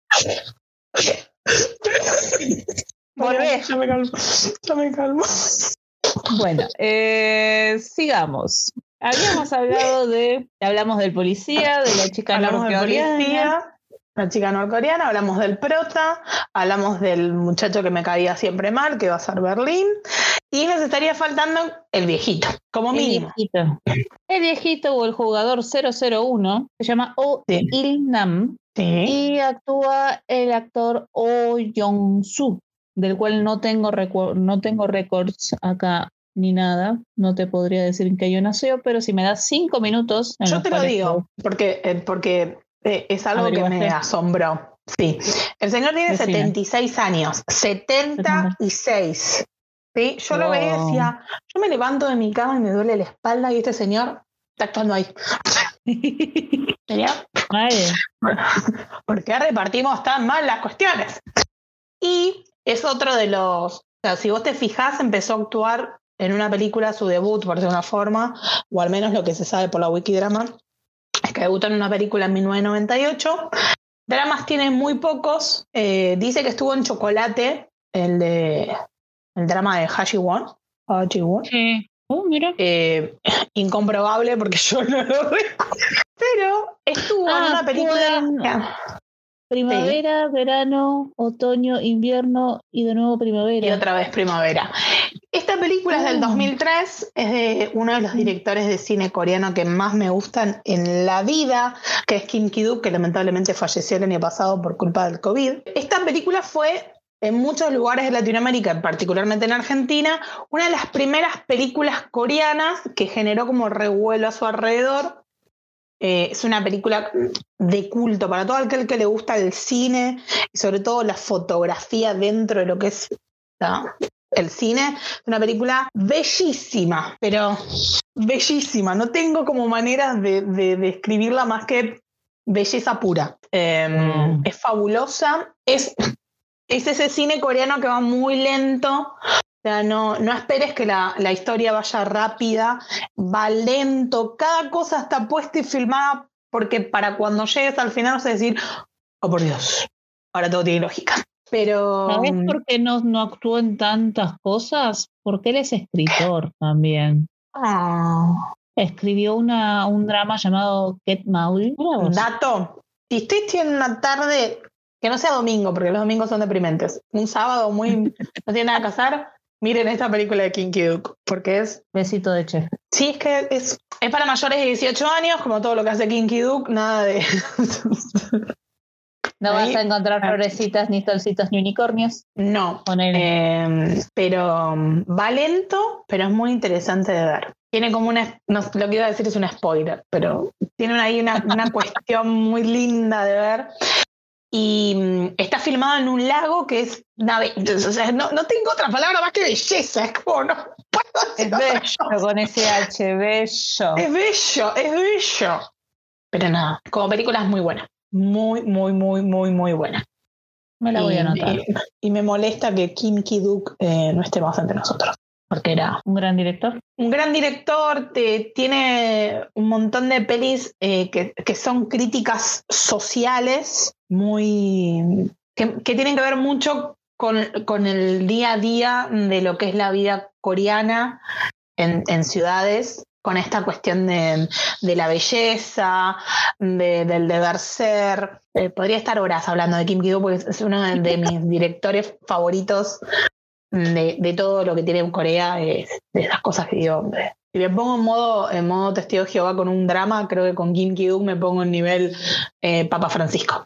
Volvé. Ya me calmo. Ya me calmo. Bueno, eh, sigamos. Habíamos hablado de... Hablamos del policía, de la chica norcoreana. La chica norcoreana, hablamos del prota, hablamos del muchacho que me caía siempre mal, que va a ser Berlín, y nos estaría faltando el viejito, como el mínimo. Viejito. El viejito o el jugador cero cero uno se llama Oh sí. Il-nam sí. y actúa el actor Oh Yong-soo, del cual no tengo recu- no tengo récords acá ni nada, no te podría decir en qué año nació, pero si me das cinco minutos... En Yo te lo digo, puedo... porque... Eh, porque Eh, es algo ¿Averiguaste? Que me asombró. Sí. El señor tiene Decime. setenta y seis años. setenta y seis. ¿Sí? Yo wow. lo veía y decía, yo me levanto de mi cama y me duele la espalda y este señor está actuando ahí. ¿Sería? ¿Por qué repartimos tan mal las cuestiones? Y es otro de los... O sea, si vos te fijás, empezó a actuar en una película, su debut, por decirlo de una forma, o al menos lo que se sabe por la Wikidrama, que debutó en una película en mil novecientos noventa y ocho. Dramas tiene muy pocos. Eh, dice que estuvo en Chocolate, el de el drama de Ha Ji-won. Ha Ji-won. Sí. Oh, mira. Eh, incomprobable porque yo no lo recuerdo. Pero estuvo Ah, en una película. en primavera, sí. Verano, otoño, invierno y de nuevo primavera. Y otra vez primavera. Esta película oh. es del dos mil tres, es de uno de los directores de cine coreano que más me gustan en la vida, que es Kim Ki-duk, que lamentablemente falleció el año pasado por culpa del COVID. Esta película fue, en muchos lugares de Latinoamérica, particularmente en Argentina, una de las primeras películas coreanas que generó como revuelo a su alrededor. Eh, es una película de culto para todo aquel que le gusta el cine y sobre todo la fotografía dentro de lo que es ¿no? el cine. Es una película bellísima, pero bellísima. No tengo como maneras de, de, de describirla más que belleza pura. Eh, mm. Es fabulosa. Es, es ese cine coreano que va muy lento. O sea, no, no esperes que la, la historia vaya rápida, va lento, cada cosa está puesta y filmada porque para cuando llegues al final vas a decir, oh por Dios, ahora todo tiene lógica. Pero ¿sabes por qué no, no actuó en tantas cosas? Porque él es escritor también. Oh. Escribió una, un drama llamado Get Maul. Dato, si estoy en una tarde, que no sea domingo, porque los domingos son deprimentes, un sábado muy no tiene nada que hacer, miren esta película de Kim Ki-duk, porque es... Besito de chef. Sí, es que es, es para mayores de dieciocho años, como todo lo que hace Kim Ki-duk, nada de... No Ahí. Vas a encontrar florecitas, ni solcitos, ni unicornios. No, eh, pero um, va lento, pero es muy interesante de ver. Tiene como una... No, lo que iba a decir es un spoiler, pero tiene ahí una, una cuestión muy linda de ver. Y um, está filmado en un lago que es una be- o sea, no, no tengo otra palabra más que belleza, es como no puedo es bello con ese H, bello. Es bello, es bello. Pero nada, como película es muy buena, muy, muy, muy, muy, muy buena. Me la voy y, a anotar. Y, y me molesta que Kim Ki-duk eh, no esté más entre nosotros, porque era un gran director. Un gran director, te, tiene un montón de pelis eh, que, que son críticas sociales, muy que, que tienen que ver mucho con, con el día a día de lo que es la vida coreana en, en ciudades, con esta cuestión de, de la belleza, de, del deber ser. Eh, podría estar horas hablando de Kim Ki-duk porque es uno de, de mis directores favoritos de, de todo lo que tiene en Corea, es de esas cosas que digo, hombre. Si me pongo en modo, en modo testigo de Jehová con un drama, creo que con Kim Ki-duk me pongo en nivel eh, Papa Francisco.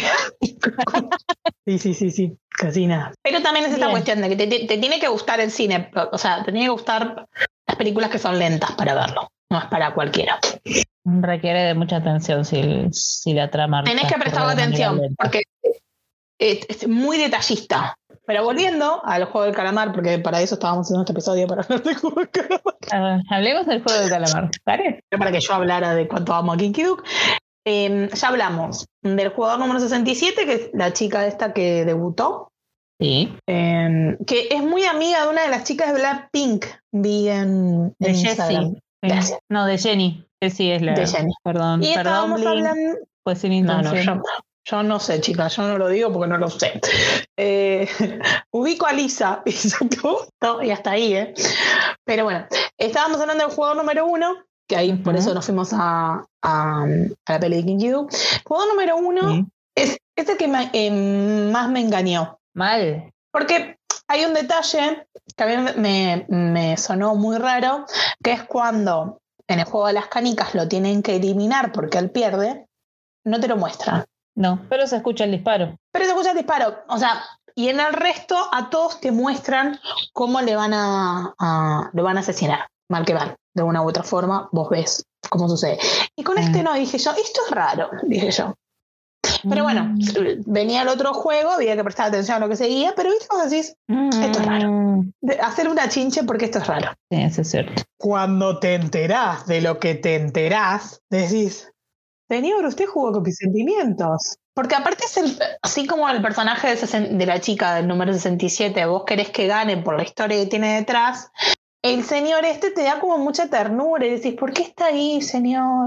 Sí, sí, sí, sí, casi nada. Pero también es esta Bien. cuestión de que te, te, te tiene que gustar el cine, o sea, te tiene que gustar las películas que son lentas para verlo, no es para cualquiera. Requiere de mucha atención si, si la trama... Tenés que prestarle atención, porque es, es muy detallista. Pero volviendo al juego del calamar, porque para eso estábamos haciendo este episodio, para hablar del juego del calamar. Uh, hablemos del juego del calamar, ¿vale? Para que yo hablara de cuánto amo a Kim Ki-duk. Eh, ya hablamos del jugador número sesenta y siete, que es la chica esta que debutó. Sí. Eh, que es muy amiga de una de las chicas de Blackpink. Vi en, en de Instagram. Jessie. Gracias. No, de Jenny. Jessie es la... De Jenny. Perdón, y perdón, Blink. Hablando... Pues sin intención. No, no, yo... Yo no sé, chicas, yo no lo digo porque no lo sé. Eh, ubico a Lisa y hasta ahí, ¿eh? Pero bueno, estábamos hablando del jugador número uno, que ahí uh-huh. por eso nos fuimos a, a, a la peli de Kim Ki-duk. El jugador número uno uh-huh. es, es el que me, eh, más me engañó. Mal. Porque hay un detalle que a mí me, me sonó muy raro, que es cuando en el juego de las canicas lo tienen que eliminar porque él pierde, no te lo muestran. No, pero se escucha el disparo. Pero se escucha el disparo, o sea, y en el resto a todos te muestran cómo le van a, a lo van a asesinar, mal que mal, de una u otra forma, vos ves cómo sucede. Y con mm. este no, dije yo, esto es raro, dije yo. Pero mm. bueno, venía el otro juego, había que prestar atención a lo que seguía, pero viste cómo decís, mm. esto es raro. De hacer una chinche porque esto es raro. Sí, eso es cierto. Cuando te enterás de lo que te enterás, decís... Señor, usted jugó con mis sentimientos. Porque aparte es el, así como el personaje de, sesen, de la chica del número sesenta y siete, vos querés que gane por la historia que tiene detrás, el señor este te da como mucha ternura y decís, ¿por qué está ahí, señor?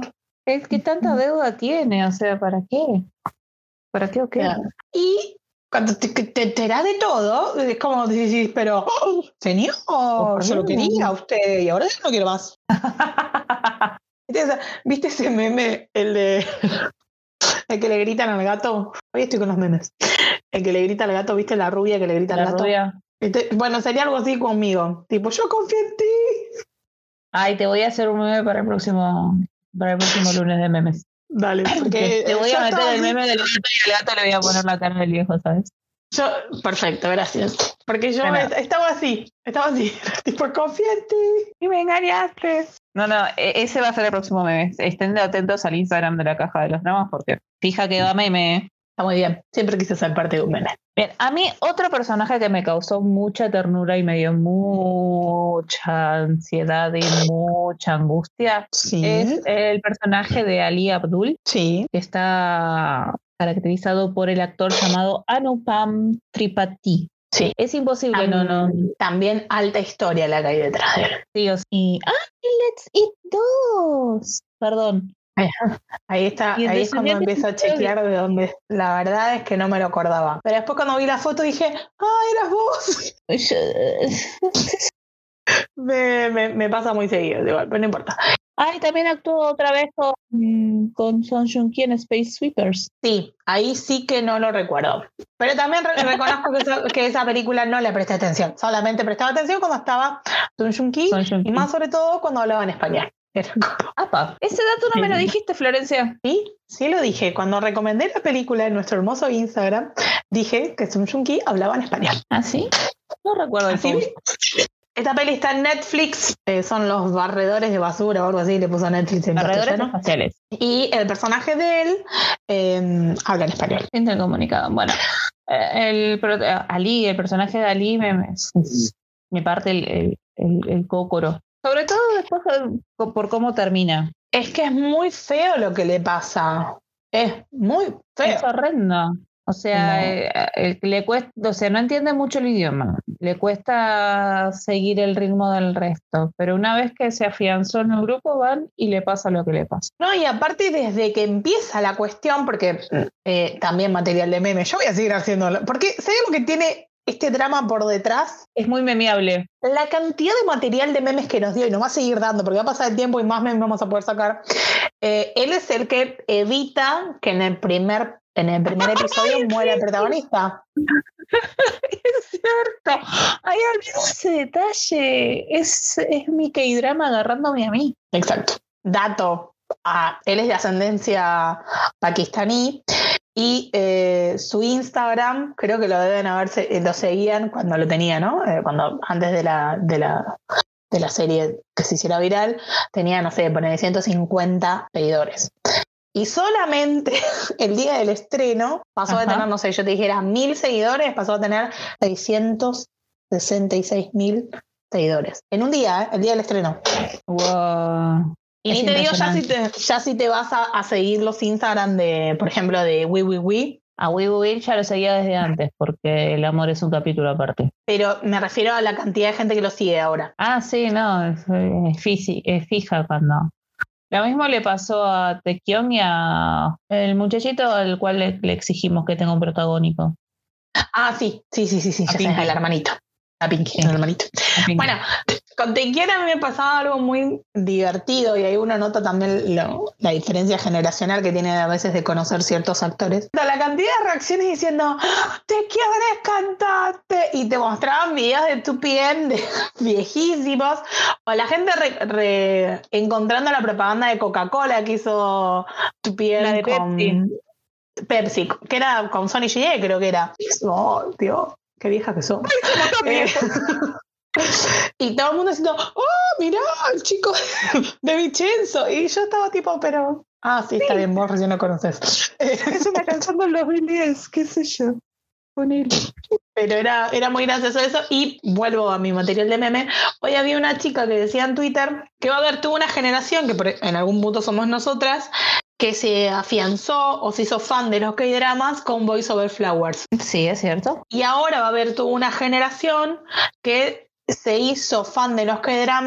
Es que tanta deuda tiene, o sea, ¿para qué? ¿Para qué o qué? Claro. Y cuando te, te enterás de todo, es como decís, pero, oh, señor, Oh, yo lo quería a usted y ahora ya no quiero más. ¿Viste ese meme, el de el que le gritan al gato? Hoy estoy con los memes. El que le grita al gato, ¿viste la rubia que le grita La al gato? rubia. Este, bueno, sería algo así conmigo. Tipo, yo confío en ti. Ay, te voy a hacer un meme para el próximo, para el próximo lunes de memes. Dale, porque te voy yo a meter estaba el así. meme del gato y al gato le voy a poner la cara del viejo, ¿sabes? Yo, perfecto, gracias. Porque yo Bueno. est- estaba así, estaba así. Tipo, confío en ti. Y me engañaste. No, no, e- ese va a ser el próximo meme. Estén atentos al Instagram de la Caja de los Dramas porque fija que va meme. Está muy bien. Siempre quise ser parte de un meme. Bien, a mí otro personaje que me causó mucha ternura y me dio mucha ansiedad y mucha angustia Sí. es el personaje de Ali Abdul, Sí. que está caracterizado por el actor llamado Anupam Tripathi. Sí. Es imposible, no, no. También alta historia la que hay detrás de él. Sí, o sí. ¡Ah! Let's Eat dos. Perdón. Ahí está, Y el ahí es cuando descendiente empiezo a chequear de dónde. La verdad es que no me lo acordaba. Pero después cuando vi la foto dije, ¡ah, eras vos! me, me, me pasa muy seguido, igual, pero no importa. Ay, también actuó otra vez con, con Song Joong Ki en Space Sweepers. Sí, ahí sí que no lo recuerdo. Pero también re- reconozco que esa, que esa película no le presté atención. Solamente prestaba atención cuando estaba Song Joong Ki Song Joong y Ki. más sobre todo cuando hablaba en español. Era como- Apa, ese dato no me lo dijiste, Florencia. Sí, sí lo dije. Cuando recomendé la película en nuestro hermoso Instagram, dije que Song Joong Ki hablaba en español. ¿Ah, sí? No recuerdo el Así post. vi. Esta peli está en Netflix, eh, son los barredores de basura o algo así, le puso Netflix en Barredores castellano. espaciales. Y el personaje de él eh, habla en español. Intercomunicado. Bueno, eh, el, pro- eh, Ali, el personaje de Ali me, me, me parte el, el, el, el cócoro. Sobre todo después eh, por cómo termina. Es que es muy feo lo que le pasa. Es muy Es feo. horrendo. O sea, No. eh, eh, le cuesta, o sea, no entiende mucho el idioma. Le cuesta seguir el ritmo del resto. Pero una vez que se afianzó en el grupo, van y le pasa lo que le pasa. No, y aparte desde que empieza la cuestión, porque eh, también material de meme, yo voy a seguir haciéndolo, porque ¿sabes lo que tiene este drama por detrás? Es muy memeable. La cantidad de material de memes que nos dio, y nos va a seguir dando, porque va a pasar el tiempo y más memes vamos a poder sacar. Eh, él es el que evita que en el primer, en el primer episodio muera el protagonista. Es cierto. Ay, olvidé ese detalle. Es, es mi K-drama agarrándome a mí. Exacto. Dato. Ah, él es de ascendencia pakistaní y eh, su Instagram, creo que lo deben haber, se- lo seguían cuando lo tenía, ¿no? Eh, cuando, antes de la, de la, de la serie que se hiciera viral, tenía, no sé, poner ciento cincuenta seguidores. Y solamente el día del estreno pasó Ajá. de tener, no sé, yo te dijera mil seguidores, pasó a tener seiscientos sesenta y seis mil seguidores. En un día, ¿eh? El día del estreno. Wow. Y Es ni te digo ya si impresionante. te, ya si te vas a, a seguir los Instagram de, por ejemplo, de Wee Wee Wee, A Wee Wee ya lo seguía desde antes, porque el amor es un capítulo aparte. pero me refiero a la cantidad de gente que lo sigue ahora. Ah, sí, no, es, es, fisi- es fija cuando. Lo mismo le pasó a Taecyeon y a el muchachito al cual le, le exigimos que tenga un protagónico. Ah, sí, sí, sí, sí, sí, A ya sé, Pinky. el hermanito. A Pinky, Sí. el hermanito. En fin. Bueno, con Taecyeon a mí me pasaba algo muy divertido y ahí uno nota también lo- la diferencia generacional que tiene a veces de conocer ciertos actores. La cantidad de reacciones diciendo Taecyeon es cantante y te mostraban videos de two P M de viejísimos o la gente re- re- encontrando la propaganda de Coca-Cola que hizo two P M La de con Pepsi. Pepsi, que era con Sonny G E, creo que era. Oh, Dios, qué vieja que son. Eh, y todo el mundo diciendo, oh, mirá, el chico de Vincenzo. Y yo estaba tipo, pero... Ah, sí, está bien, vos recién lo conoces. Es una canción del dos mil diez, qué sé yo. Ponele. Pero era, era muy gracioso eso. Y vuelvo a mi material de meme. Hoy había una chica que decía en Twitter que va a haber tuvo una generación, que por- en algún punto somos nosotras, que se afianzó o se hizo fan de los K-dramas con Voice Over Flowers. Sí, es cierto. Y ahora va a haber tuvo una generación que se hizo fan de los K-dramas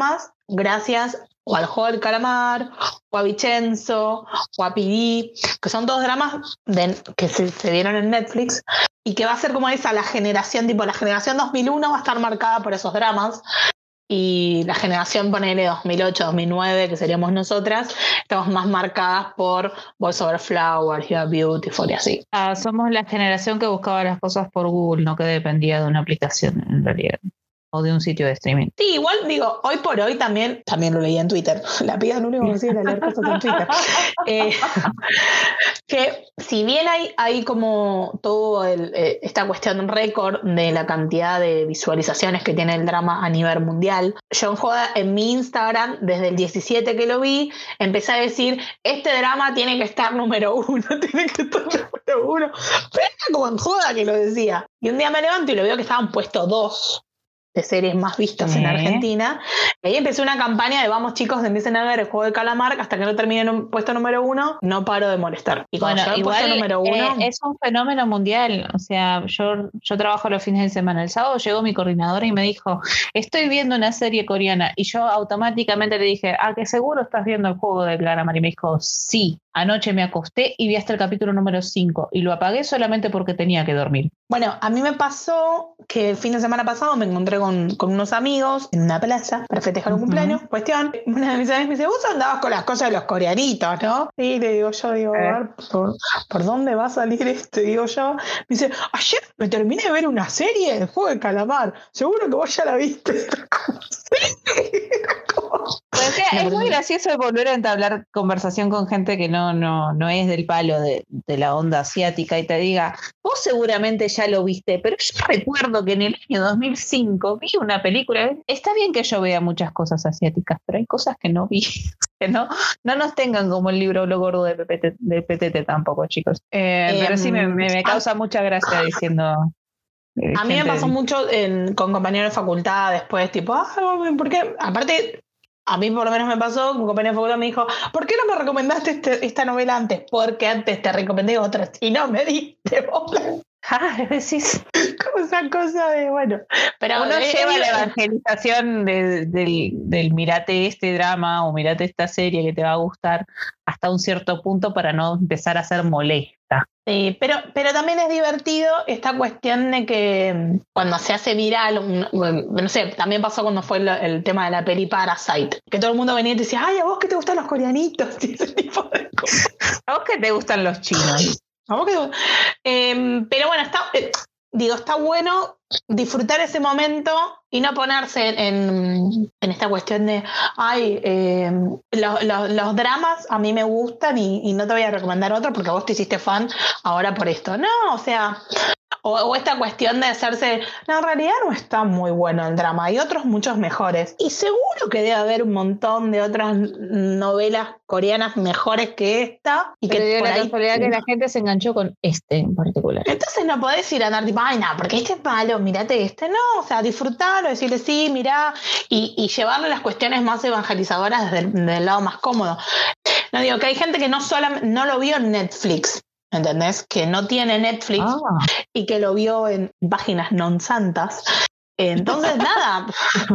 gracias o al Juego del Calamar, o a Vincenzo, o a P D, que son dos dramas de, que se, se dieron en Netflix, y que va a ser como esa, la generación, tipo la generación dos mil uno va a estar marcada por esos dramas, y la generación, ponele dos mil ocho, dos mil nueve, que seríamos nosotras, estamos más marcadas por Boys Over Flowers, You Are Beautiful y así. Ah, somos la generación que buscaba las cosas por Google, no que dependía de una aplicación en realidad. O de un sitio de streaming. Sí, igual digo, hoy por hoy también, también lo leí en Twitter. La piba lo único que hacía era leer cosas en Twitter. Eh, que si bien hay, hay como todo el, eh, esta cuestión récord de la cantidad de visualizaciones que tiene el drama a nivel mundial, yo en joda en mi Instagram, desde el diecisiete que lo vi, empecé a decir, este drama tiene que estar número uno, tiene que estar número uno. Pero era como en joda que lo decía. Y un día me levanto y lo veo que estaban puesto dos de series más vistas ¿Eh? en Argentina. Y ahí empecé una campaña de vamos chicos, empiecen a ver el Juego de Calamar, hasta que no termine en un puesto número uno, no paro de molestar. Y cuando bueno, llegó igual puesto número uno, eh, es un fenómeno mundial. O sea, yo, yo trabajo los fines de semana. El sábado llegó mi coordinadora y me dijo, estoy viendo una serie coreana. Y yo automáticamente le dije, ah, que seguro estás viendo el Juego de Calamar. Y me dijo, sí. Anoche me acosté y vi hasta el capítulo número cinco y lo apagué solamente porque tenía que dormir. Bueno, a mí me pasó que el fin de semana pasado me encontré con, con unos amigos en una plaza para festejar un uh-huh. cumpleaños. Cuestión, una de mis amigas me dice, vos andabas con las cosas de los coreanitos, ¿no? Y le digo yo, digo, eh. a ver, ¿por, ¿por dónde va a salir esto? Digo yo, me dice, ayer me terminé de ver una serie del Juego de Calamar, seguro que vos ya la viste. Pues, o sea, es muy gracioso volver a entablar conversación con gente que no, no, no es del palo de, de la onda asiática y te diga, vos seguramente ya lo viste, pero yo recuerdo que en el año dos mil cinco vi una película. Está bien que yo vea muchas cosas asiáticas, pero hay cosas que no vi, que no, no nos tengan como el libro Lo Gordo de P P T, de P T T tampoco, chicos. Eh, eh, pero sí me, me, me causa mucha gracia diciendo... Eh, a mí me pasó mucho en, con compañeros de facultad después, tipo, ah, ¿por qué? Aparte... A mí por lo menos me pasó, un compañero de facultad me dijo, ¿por qué no me recomendaste este, esta novela antes? Porque antes te recomendé otra y no me diste bola. Ah, decís. Como esa cosa de, bueno. Pero uno eh, lleva eh, la evangelización de, del, del mirate este drama o mirate esta serie que te va a gustar hasta un cierto punto para no empezar a ser molesta. Sí, pero, pero también es divertido esta cuestión de que cuando se hace viral, un, no sé, también pasó cuando fue el, el tema de la peli Parasite, que todo el mundo venía y te decía, ay, ¿a vos que te gustan los coreanitos? Y ese tipo de cosas. ¿A vos que te gustan los chinos? ¿A vos que te... eh, pero bueno, está, eh, digo, está bueno disfrutar ese momento y no ponerse en, en esta cuestión de, ay, eh, los, los, los dramas a mí me gustan y, y no te voy a recomendar otro porque vos te hiciste fan ahora por esto. No, o sea, o, o esta cuestión de hacerse, no, en realidad no está muy bueno el drama, hay otros muchos mejores. Y seguro que debe haber un montón de otras novelas coreanas mejores que esta. Y pero que por la ahí, casualidad que la gente se enganchó con este en particular. Entonces no podés ir a andar tipo, ay, no, porque este es malo, mirate este. No, o sea, disfrutarlo, decirle sí, mirá, y, y llevarle las cuestiones más evangelizadoras desde el, del lado más cómodo. No digo que hay gente que no, sola, no lo vio en Netflix, ¿entendés? Que no tiene Netflix ah. y que lo vio en páginas non santas. Entonces, nada,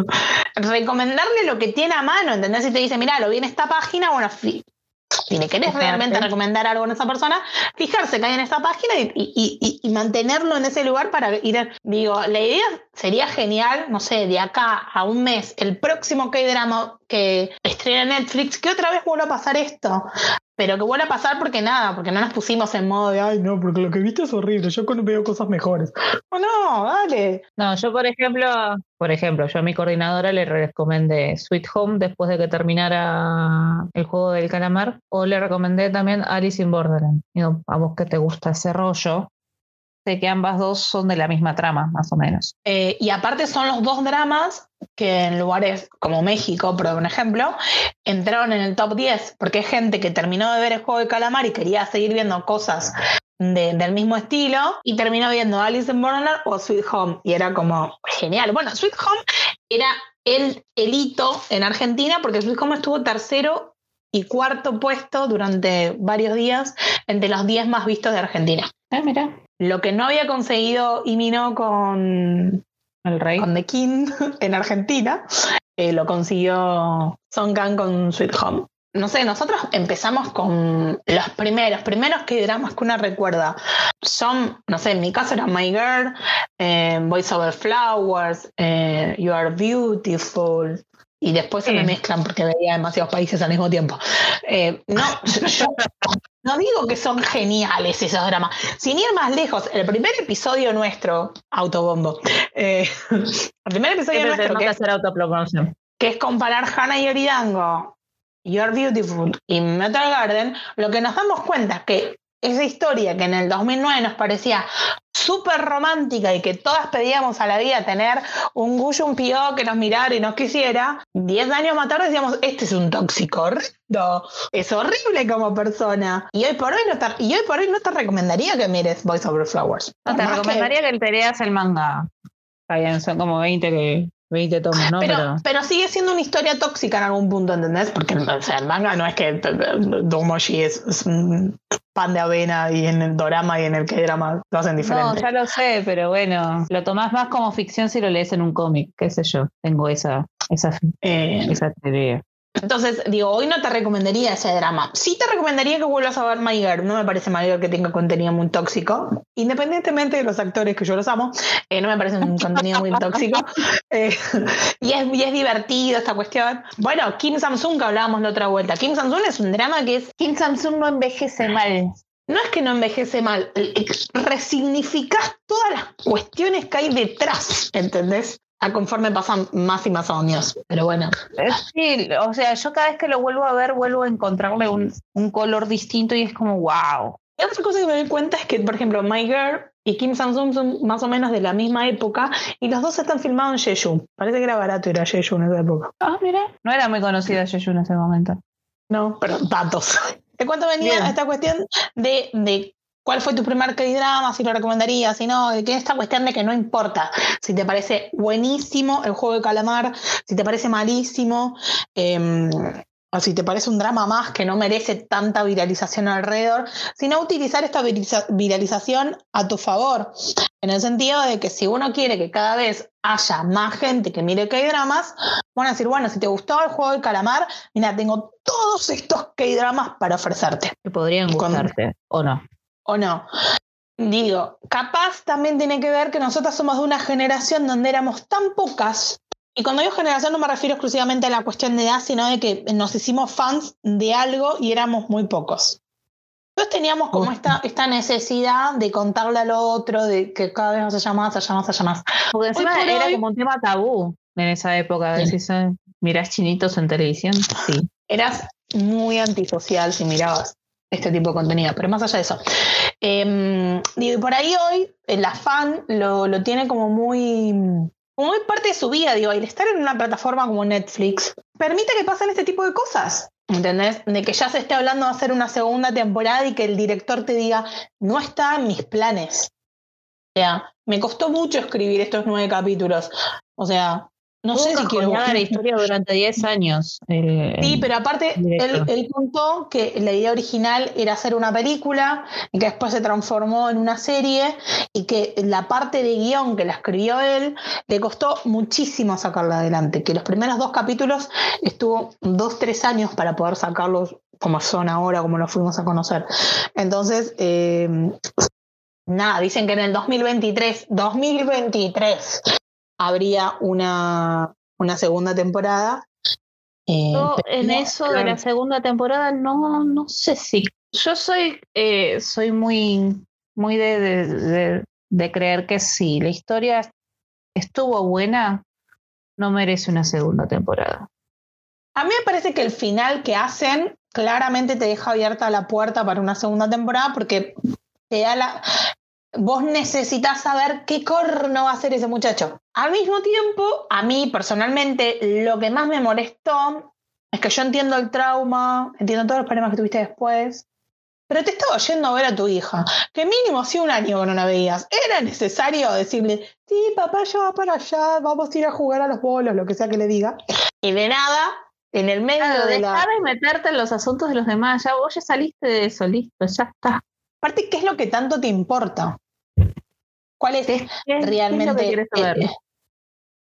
recomendarle lo que tiene a mano, ¿entendés? Si te dice, mirá, lo vi en esta página, bueno, si le querés realmente recomendar algo a esa persona, fijarse que hay en esta página y, y, y, y mantenerlo en ese lugar para ir. Digo, la idea sería genial, no sé, de acá a un mes, el próximo K-drama que estrena Netflix, que otra vez vuelva a pasar esto. Pero que vuelva a pasar porque nada, porque no nos pusimos en modo de, ay, no, porque lo que viste es horrible, yo veo cosas mejores. No, no, dale. No, yo por ejemplo, por ejemplo, yo a mi coordinadora le recomendé Sweet Home después de que terminara el Juego del Calamar, o le recomendé también Alice in Borderland. Digo, a vos que te gusta ese rollo, sé que ambas dos son de la misma trama, más o menos. Eh, y aparte son los dos dramas que en lugares como México, por ejemplo, entraron en el top diez, porque hay gente que terminó de ver el Juego de Calamar y quería seguir viendo cosas de, del mismo estilo, y terminó viendo Alice in Borderland o Sweet Home, y era como genial. Bueno, Sweet Home era el, el hito en Argentina, porque Sweet Home estuvo tercero y cuarto puesto durante varios días entre los diez más vistos de Argentina. Ah, mira. Lo que no había conseguido Imino con... El Rey. Con The King en Argentina, eh, lo consiguió Song Kang con Sweet Home. No sé, nosotros empezamos con los primeros, primeros que dramas que uno recuerda. Son, no sé, en mi caso era My Girl, eh, Boys Over Flowers, eh, You Are Beautiful, y después sí. se me mezclan porque veía demasiados países al mismo tiempo. Eh, no, yo no digo que son geniales esos dramas. Sin ir más lejos, el primer episodio nuestro, autobombo, eh, el primer episodio Siempre nuestro que, hacer autopromoción. que es comparar Hana y Oridango, You're Beautiful y Metal Garden, lo que nos damos cuenta es que esa historia que en el dos mil nueve nos parecía súper romántica y que todas pedíamos a la vida tener un Gu Junpyo que nos mirara y nos quisiera, diez años más tarde decíamos, este es un tóxico horrendo, es horrible como persona. Y hoy por hoy no te, y hoy por hoy no te recomendaría que mires Boys Over Flowers. No, te recomendaría que, que te leas el manga. Ahí son como veinte que... veinte tomos, ¿no? Pero, pero... pero sigue siendo una historia tóxica en algún punto, ¿entendés? Porque o sea, el manga no es que Domoshi es, es un pan de avena y en el dorama y en el K-drama lo hacen diferente. No, ya lo sé, pero bueno, lo tomás más como ficción si lo lees en un cómic, qué sé yo. Tengo esa, esa, eh, esa teoría. Entonces, digo, hoy no te recomendaría ese drama. Sí te recomendaría que vuelvas a ver My Girl. No me parece My Girl que tenga contenido muy tóxico. Independientemente de los actores, que yo los amo, eh, no me parece un contenido muy tóxico. Eh, y, es, y es divertido esta cuestión. Bueno, Kim Samsung, que hablábamos la otra vuelta. Kim Samsung es un drama que es... Kim Samsung no envejece mal. No es que no envejece mal. Resignificás todas las cuestiones que hay detrás, ¿entendés? A conforme pasan más y más años, pero bueno. Sí, o sea, yo cada vez que lo vuelvo a ver, vuelvo a encontrarle un, un color distinto y es como wow. Y otra cosa que me doy cuenta es que, por ejemplo, My Girl y Kim Samsung son más o menos de la misma época y los dos están filmados en Jeju. Parece que era barato ir a Jeju en esa época. Ah, mira. No era muy conocida Jeju en ese momento. No, pero datos. ¿De cuánto venía Bien. esta cuestión de... de ¿cuál fue tu primer K-drama? Si lo recomendarías, si no, que esta cuestión de que no importa si te parece buenísimo el juego de calamar, si te parece malísimo, eh, o si te parece un drama más que no merece tanta viralización alrededor, sino utilizar esta viralización a tu favor, en el sentido de que si uno quiere que cada vez haya más gente que mire K-dramas, van a decir, bueno, si te gustó el juego del calamar, mira, tengo todos estos K-dramas para ofrecerte. Que podrían gustarte, Con... o no. ¿O no? Digo, capaz también tiene que ver que nosotras somos de una generación donde éramos tan pocas, y cuando digo generación no me refiero exclusivamente a la cuestión de edad, sino de que nos hicimos fans de algo y éramos muy pocos. Entonces teníamos como esta, esta necesidad de contarle al otro, de que cada vez haya más, haya más, haya más. Porque encima por era hoy, como un tema tabú en esa época. Sí. Si mirás chinitos en televisión, sí. Eras muy antisocial si mirabas este tipo de contenido, pero más allá de eso. Eh, y por ahí hoy la fan lo, lo tiene como muy, como muy parte de su vida, digo, y el estar en una plataforma como Netflix permite que pasen este tipo de cosas, ¿entendés? De que ya se esté hablando de hacer una segunda temporada y que el director te diga, no está en mis planes. O sea, me costó mucho escribir estos nueve capítulos. O sea, no Tuvo sé si quiero buscar la historia durante diez años. Eh, sí, pero aparte él, él contó que la idea original era hacer una película y que después se transformó en una serie y que la parte de guión que la escribió él le costó muchísimo sacarla adelante, que los primeros dos capítulos estuvo dos, tres años para poder sacarlos como son ahora, como los fuimos a conocer. Entonces, eh, nada, dicen que en el dos mil veintitrés, dos mil veintitrés habría una, una segunda temporada. Eh, yo en no, eso claro. de la segunda temporada no, no sé si... Yo soy, eh, soy muy, muy de, de, de, de creer que sí. La historia estuvo buena, no merece una segunda temporada. A mí me parece que el final que hacen claramente te deja abierta la puerta para una segunda temporada porque te da la... Vos necesitas saber qué corno va a hacer ese muchacho. Al mismo tiempo, a mí personalmente, lo que más me molestó es que yo entiendo el trauma, entiendo todos los problemas que tuviste después, pero te estaba yendo a ver a tu hija, que mínimo hacía un año que no la veías. ¿Era necesario decirle, sí, papá, ya va para allá, vamos a ir a jugar a los bolos, lo que sea que le diga? Y de nada, en el medio claro, de la... Dejar de meterte en los asuntos de los demás, ya vos ya saliste de eso, listo, ya está. Aparte, ¿qué es lo que tanto te importa? ¿Cuál es, ¿Qué, realmente qué es lo que quieres saber? Eh,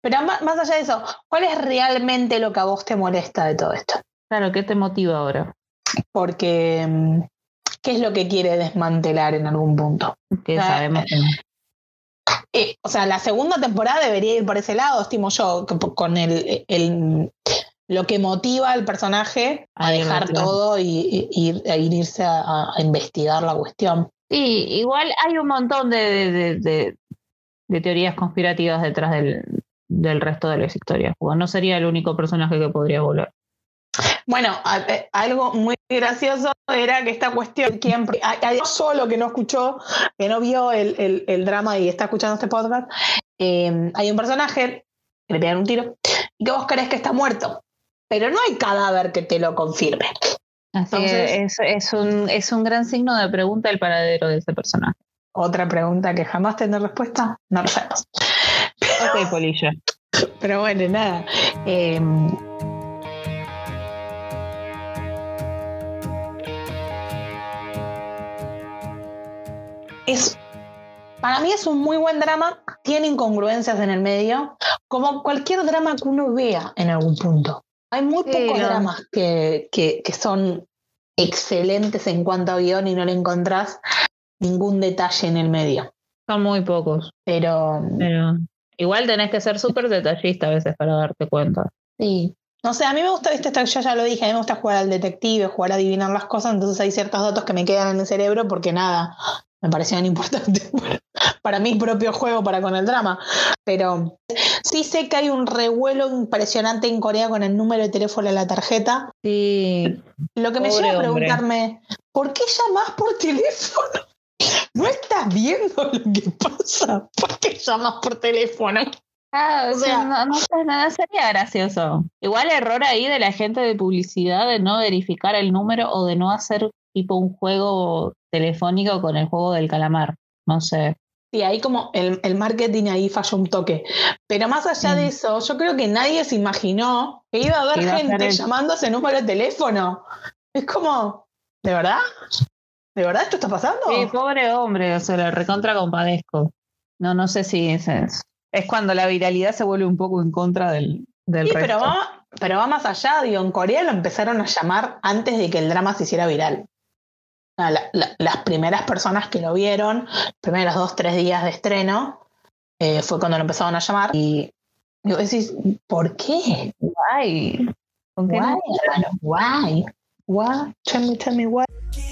Pero más, más allá de eso, ¿cuál es realmente lo que a vos te molesta de todo esto? Claro, ¿qué te motiva ahora? Porque, ¿qué es lo que quiere desmantelar en algún punto? Que o sea, sabemos que no. Eh, o sea, la segunda temporada debería ir por ese lado, estimo yo, con el, el lo que motiva al personaje a Ahí dejar claro. todo y, y, y a irse a, a investigar la cuestión. Sí, igual hay un montón de, de, de, de, de teorías conspirativas detrás del, del resto de las historias. Porque no sería el único personaje que podría volver. Bueno, a, a, algo muy gracioso era que esta cuestión, quien hay solo que no escuchó, que no vio el, el, el drama y está escuchando este podcast, eh, hay un personaje que le pegan un tiro y que vos crees que está muerto, pero no hay cadáver que te lo confirme. Así Entonces, que es, es, un, es un gran signo de pregunta el paradero de ese personaje. Otra pregunta que jamás tendrá respuesta, no lo sabemos. Ok, Polilla. Pero bueno, nada. Eh, es, para mí es un muy buen drama, tiene incongruencias en el medio, como cualquier drama que uno vea en algún punto. Hay muy sí, pocos no. dramas que, que, que son excelentes en cuanto a guión y no le encontrás ningún detalle en el medio. Son muy pocos. Pero, Pero igual tenés que ser súper detallista a veces para darte cuenta. Sí. No sé, a mí me gusta, viste, yo ya lo dije, a mí me gusta jugar al detective, jugar a adivinar las cosas, entonces hay ciertos datos que me quedan en el cerebro porque nada, me parecían importantes para mi propio juego, para con el drama. Pero sí sé que hay un revuelo impresionante en Corea con el número de teléfono de la tarjeta. Sí. Lo que me Pobre lleva a hombre. preguntarme, ¿por qué llamás por teléfono? ¿No estás viendo lo que pasa? ¿Por qué llamas por teléfono? Ah, O sea, no, no, no sería gracioso. Igual error ahí de la gente de publicidad de no verificar el número o de no hacer tipo un juego telefónico con el juego del calamar. No sé. Sí, ahí como el, el marketing ahí falló un toque. Pero más allá Mm. de eso, yo creo que nadie se imaginó que iba a haber Iba a gente ser el- llamando a ese número de teléfono. Es como, ¿de verdad? ¿De verdad esto está pasando? Sí, pobre hombre, o sea, le recontra compadezco. No, no sé si es, es, es cuando la viralidad se vuelve un poco en contra del, del Sí, resto. pero va, pero va más allá. Digo, en Corea lo empezaron a llamar antes de que el drama se hiciera viral. La, la, las primeras personas que lo vieron, los primeros dos, tres días de estreno, eh, fue cuando lo empezaron a llamar. Y digo, decís, ¿por qué? Ay, ¿con qué Why, no? hermano? Why? Why? Tell me, tell me why.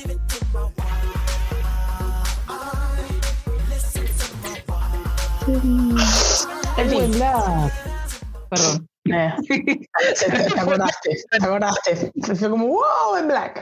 En fin. Perdón. Eh, te, te acordaste, te acordaste. Fue como, wow, en black.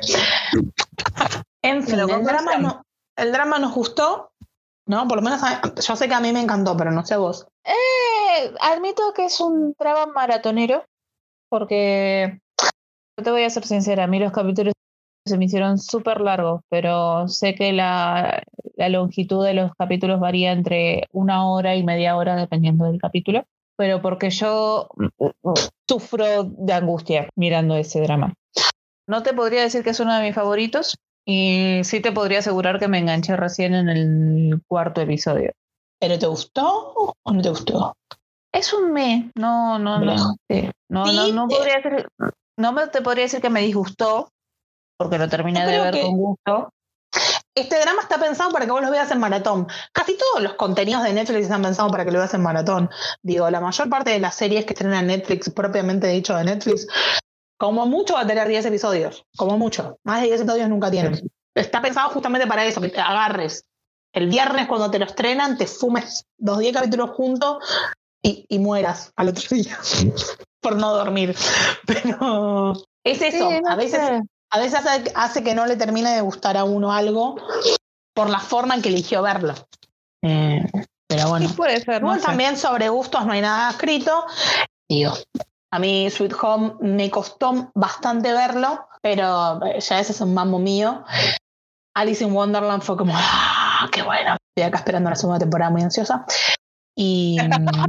En fin, Pero el con drama, razón. no, el drama nos gustó, ¿no? Por lo menos a, yo sé que a mí me encantó, pero no sé a vos. Eh, admito que es un drama maratonero, porque yo te voy a ser sincera, a mí los capítulos se me hicieron súper largos, pero sé que la, la longitud de los capítulos varía entre una hora y media hora dependiendo del capítulo, pero porque yo sufro de angustia mirando ese drama. No te podría decir que es uno de mis favoritos y sí te podría asegurar que me enganché recién en el cuarto episodio. ¿Pero te gustó o no te gustó? Es un me, no, no, no, sí. no, Sí, no, no eh. podría ser, no me te podría decir que me disgustó, porque lo terminé Yo de creo ver que- con gusto. Este drama está pensado para que vos lo veas en maratón. Casi todos los contenidos de Netflix están pensados para que lo veas en maratón. Digo, la mayor parte de las series que estrenan Netflix, propiamente dicho de Netflix, como mucho va a tener diez episodios. Como mucho. Más de diez episodios nunca tienen. Está pensado justamente para eso, que te agarres. El viernes cuando te lo estrenan, te fumes los diez capítulos juntos y, y mueras al otro día. Por no dormir. Pero es eso. Sí, no a veces... sé. A veces hace, hace que no le termine de gustar a uno algo por la forma en que eligió verlo. Eh, pero bueno. Sí, puede ser, no Igual sé. también sobre gustos no hay nada escrito. Digo, a mí Sweet Home me costó bastante verlo, pero ya ese es un mambo mío. Alice in Wonderland fue como, ¡ah, qué bueno! Estoy acá esperando la segunda temporada muy ansiosa. Y,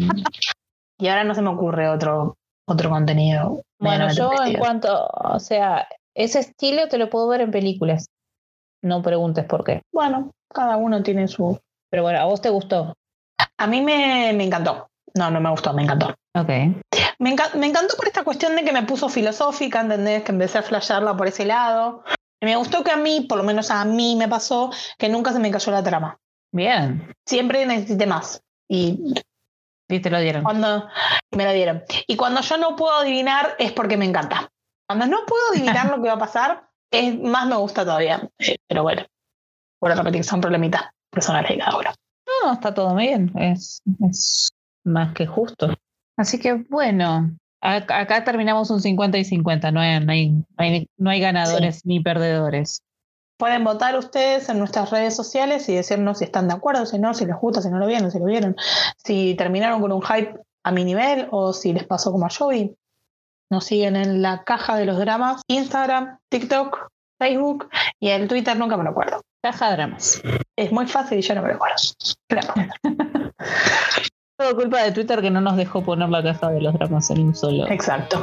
y ahora no se me ocurre otro, otro contenido. Bueno, yo en investigar. cuanto, o sea, ese estilo te lo puedo ver en películas. No preguntes por qué. Bueno, cada uno tiene su... Pero bueno, ¿a vos te gustó? A mí me, me encantó. no, no me gustó, me encantó. Ok. Me, enca- me encantó por esta cuestión de que me puso filosófica, ¿entendés? Que empecé a flashearla por ese lado. Y me gustó que a mí, por lo menos a mí me pasó, que nunca se me cayó la trama. Bien. Siempre necesité más. Y Y te lo dieron. cuando me la dieron. Y cuando yo no puedo adivinar es porque me encanta. Cuando no puedo adivinar lo que va a pasar, es más me gusta todavía. Eh, pero bueno, por repetir, son problemitas personales de cada uno. No, está todo bien. Es, es más que justo. Así que bueno, a- acá terminamos un cincuenta y cincuenta. No hay, no hay, no hay, no hay ganadores Sí. ni perdedores. Pueden votar ustedes en nuestras redes sociales y decirnos si están de acuerdo, si no, si les gusta, si no lo vieron, si lo vieron, si terminaron con un hype a mi nivel o si les pasó como a Joey. Nos siguen en la caja de los dramas, Instagram, TikTok, Facebook y el Twitter nunca me lo acuerdo. Caja de dramas. Es muy fácil y yo no me lo acuerdo. Claro. Todo culpa de Twitter que no nos dejó poner la caja de los dramas en un solo. Exacto.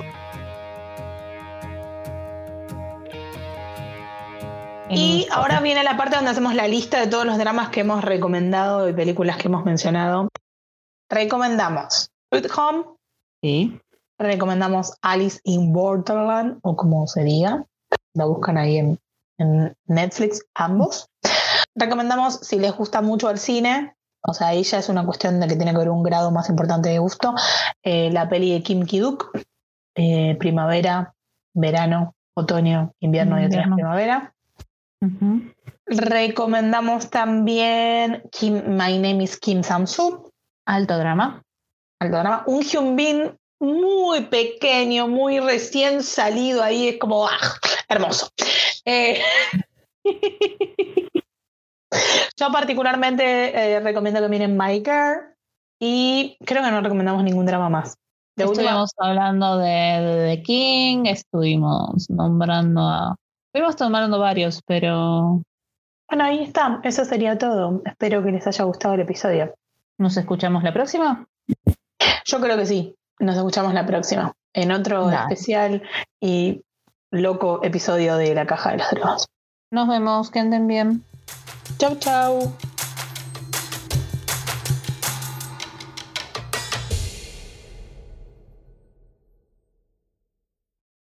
en Y un- ahora viene la parte donde hacemos la lista de todos los dramas que hemos recomendado y películas que hemos mencionado. Recomendamos Sweet Home, Sí. recomendamos Alice in Borderland, o como se diga, lo buscan ahí en, en Netflix, ambos. Recomendamos, si les gusta mucho el cine, o sea, ahí ya es una cuestión de que tiene que haber un grado más importante de gusto, eh, la peli de Kim Ki-duk, eh, primavera, verano, otoño, invierno y otra vez Invierno. primavera. Ujú. Recomendamos también Kim, My Name is Kim Sam-soo, Alto drama. alto drama. Un Hyun Bin muy pequeño, muy recién salido ahí, es como ¡ah! Hermoso. Eh, yo particularmente eh, recomiendo que miren My Girl y creo que no recomendamos ningún drama más. De última, Estuvimos hablando de, de The King, estuvimos nombrando a... Estuvimos nombrando varios, pero bueno, ahí está. Eso sería todo. Espero que les haya gustado el episodio. ¿nos escuchamos la próxima? Yo creo que sí. Nos escuchamos la próxima. En otro Dale. especial y loco episodio de La Caja de los Dramas. Nos vemos, que anden bien. Chau, chau.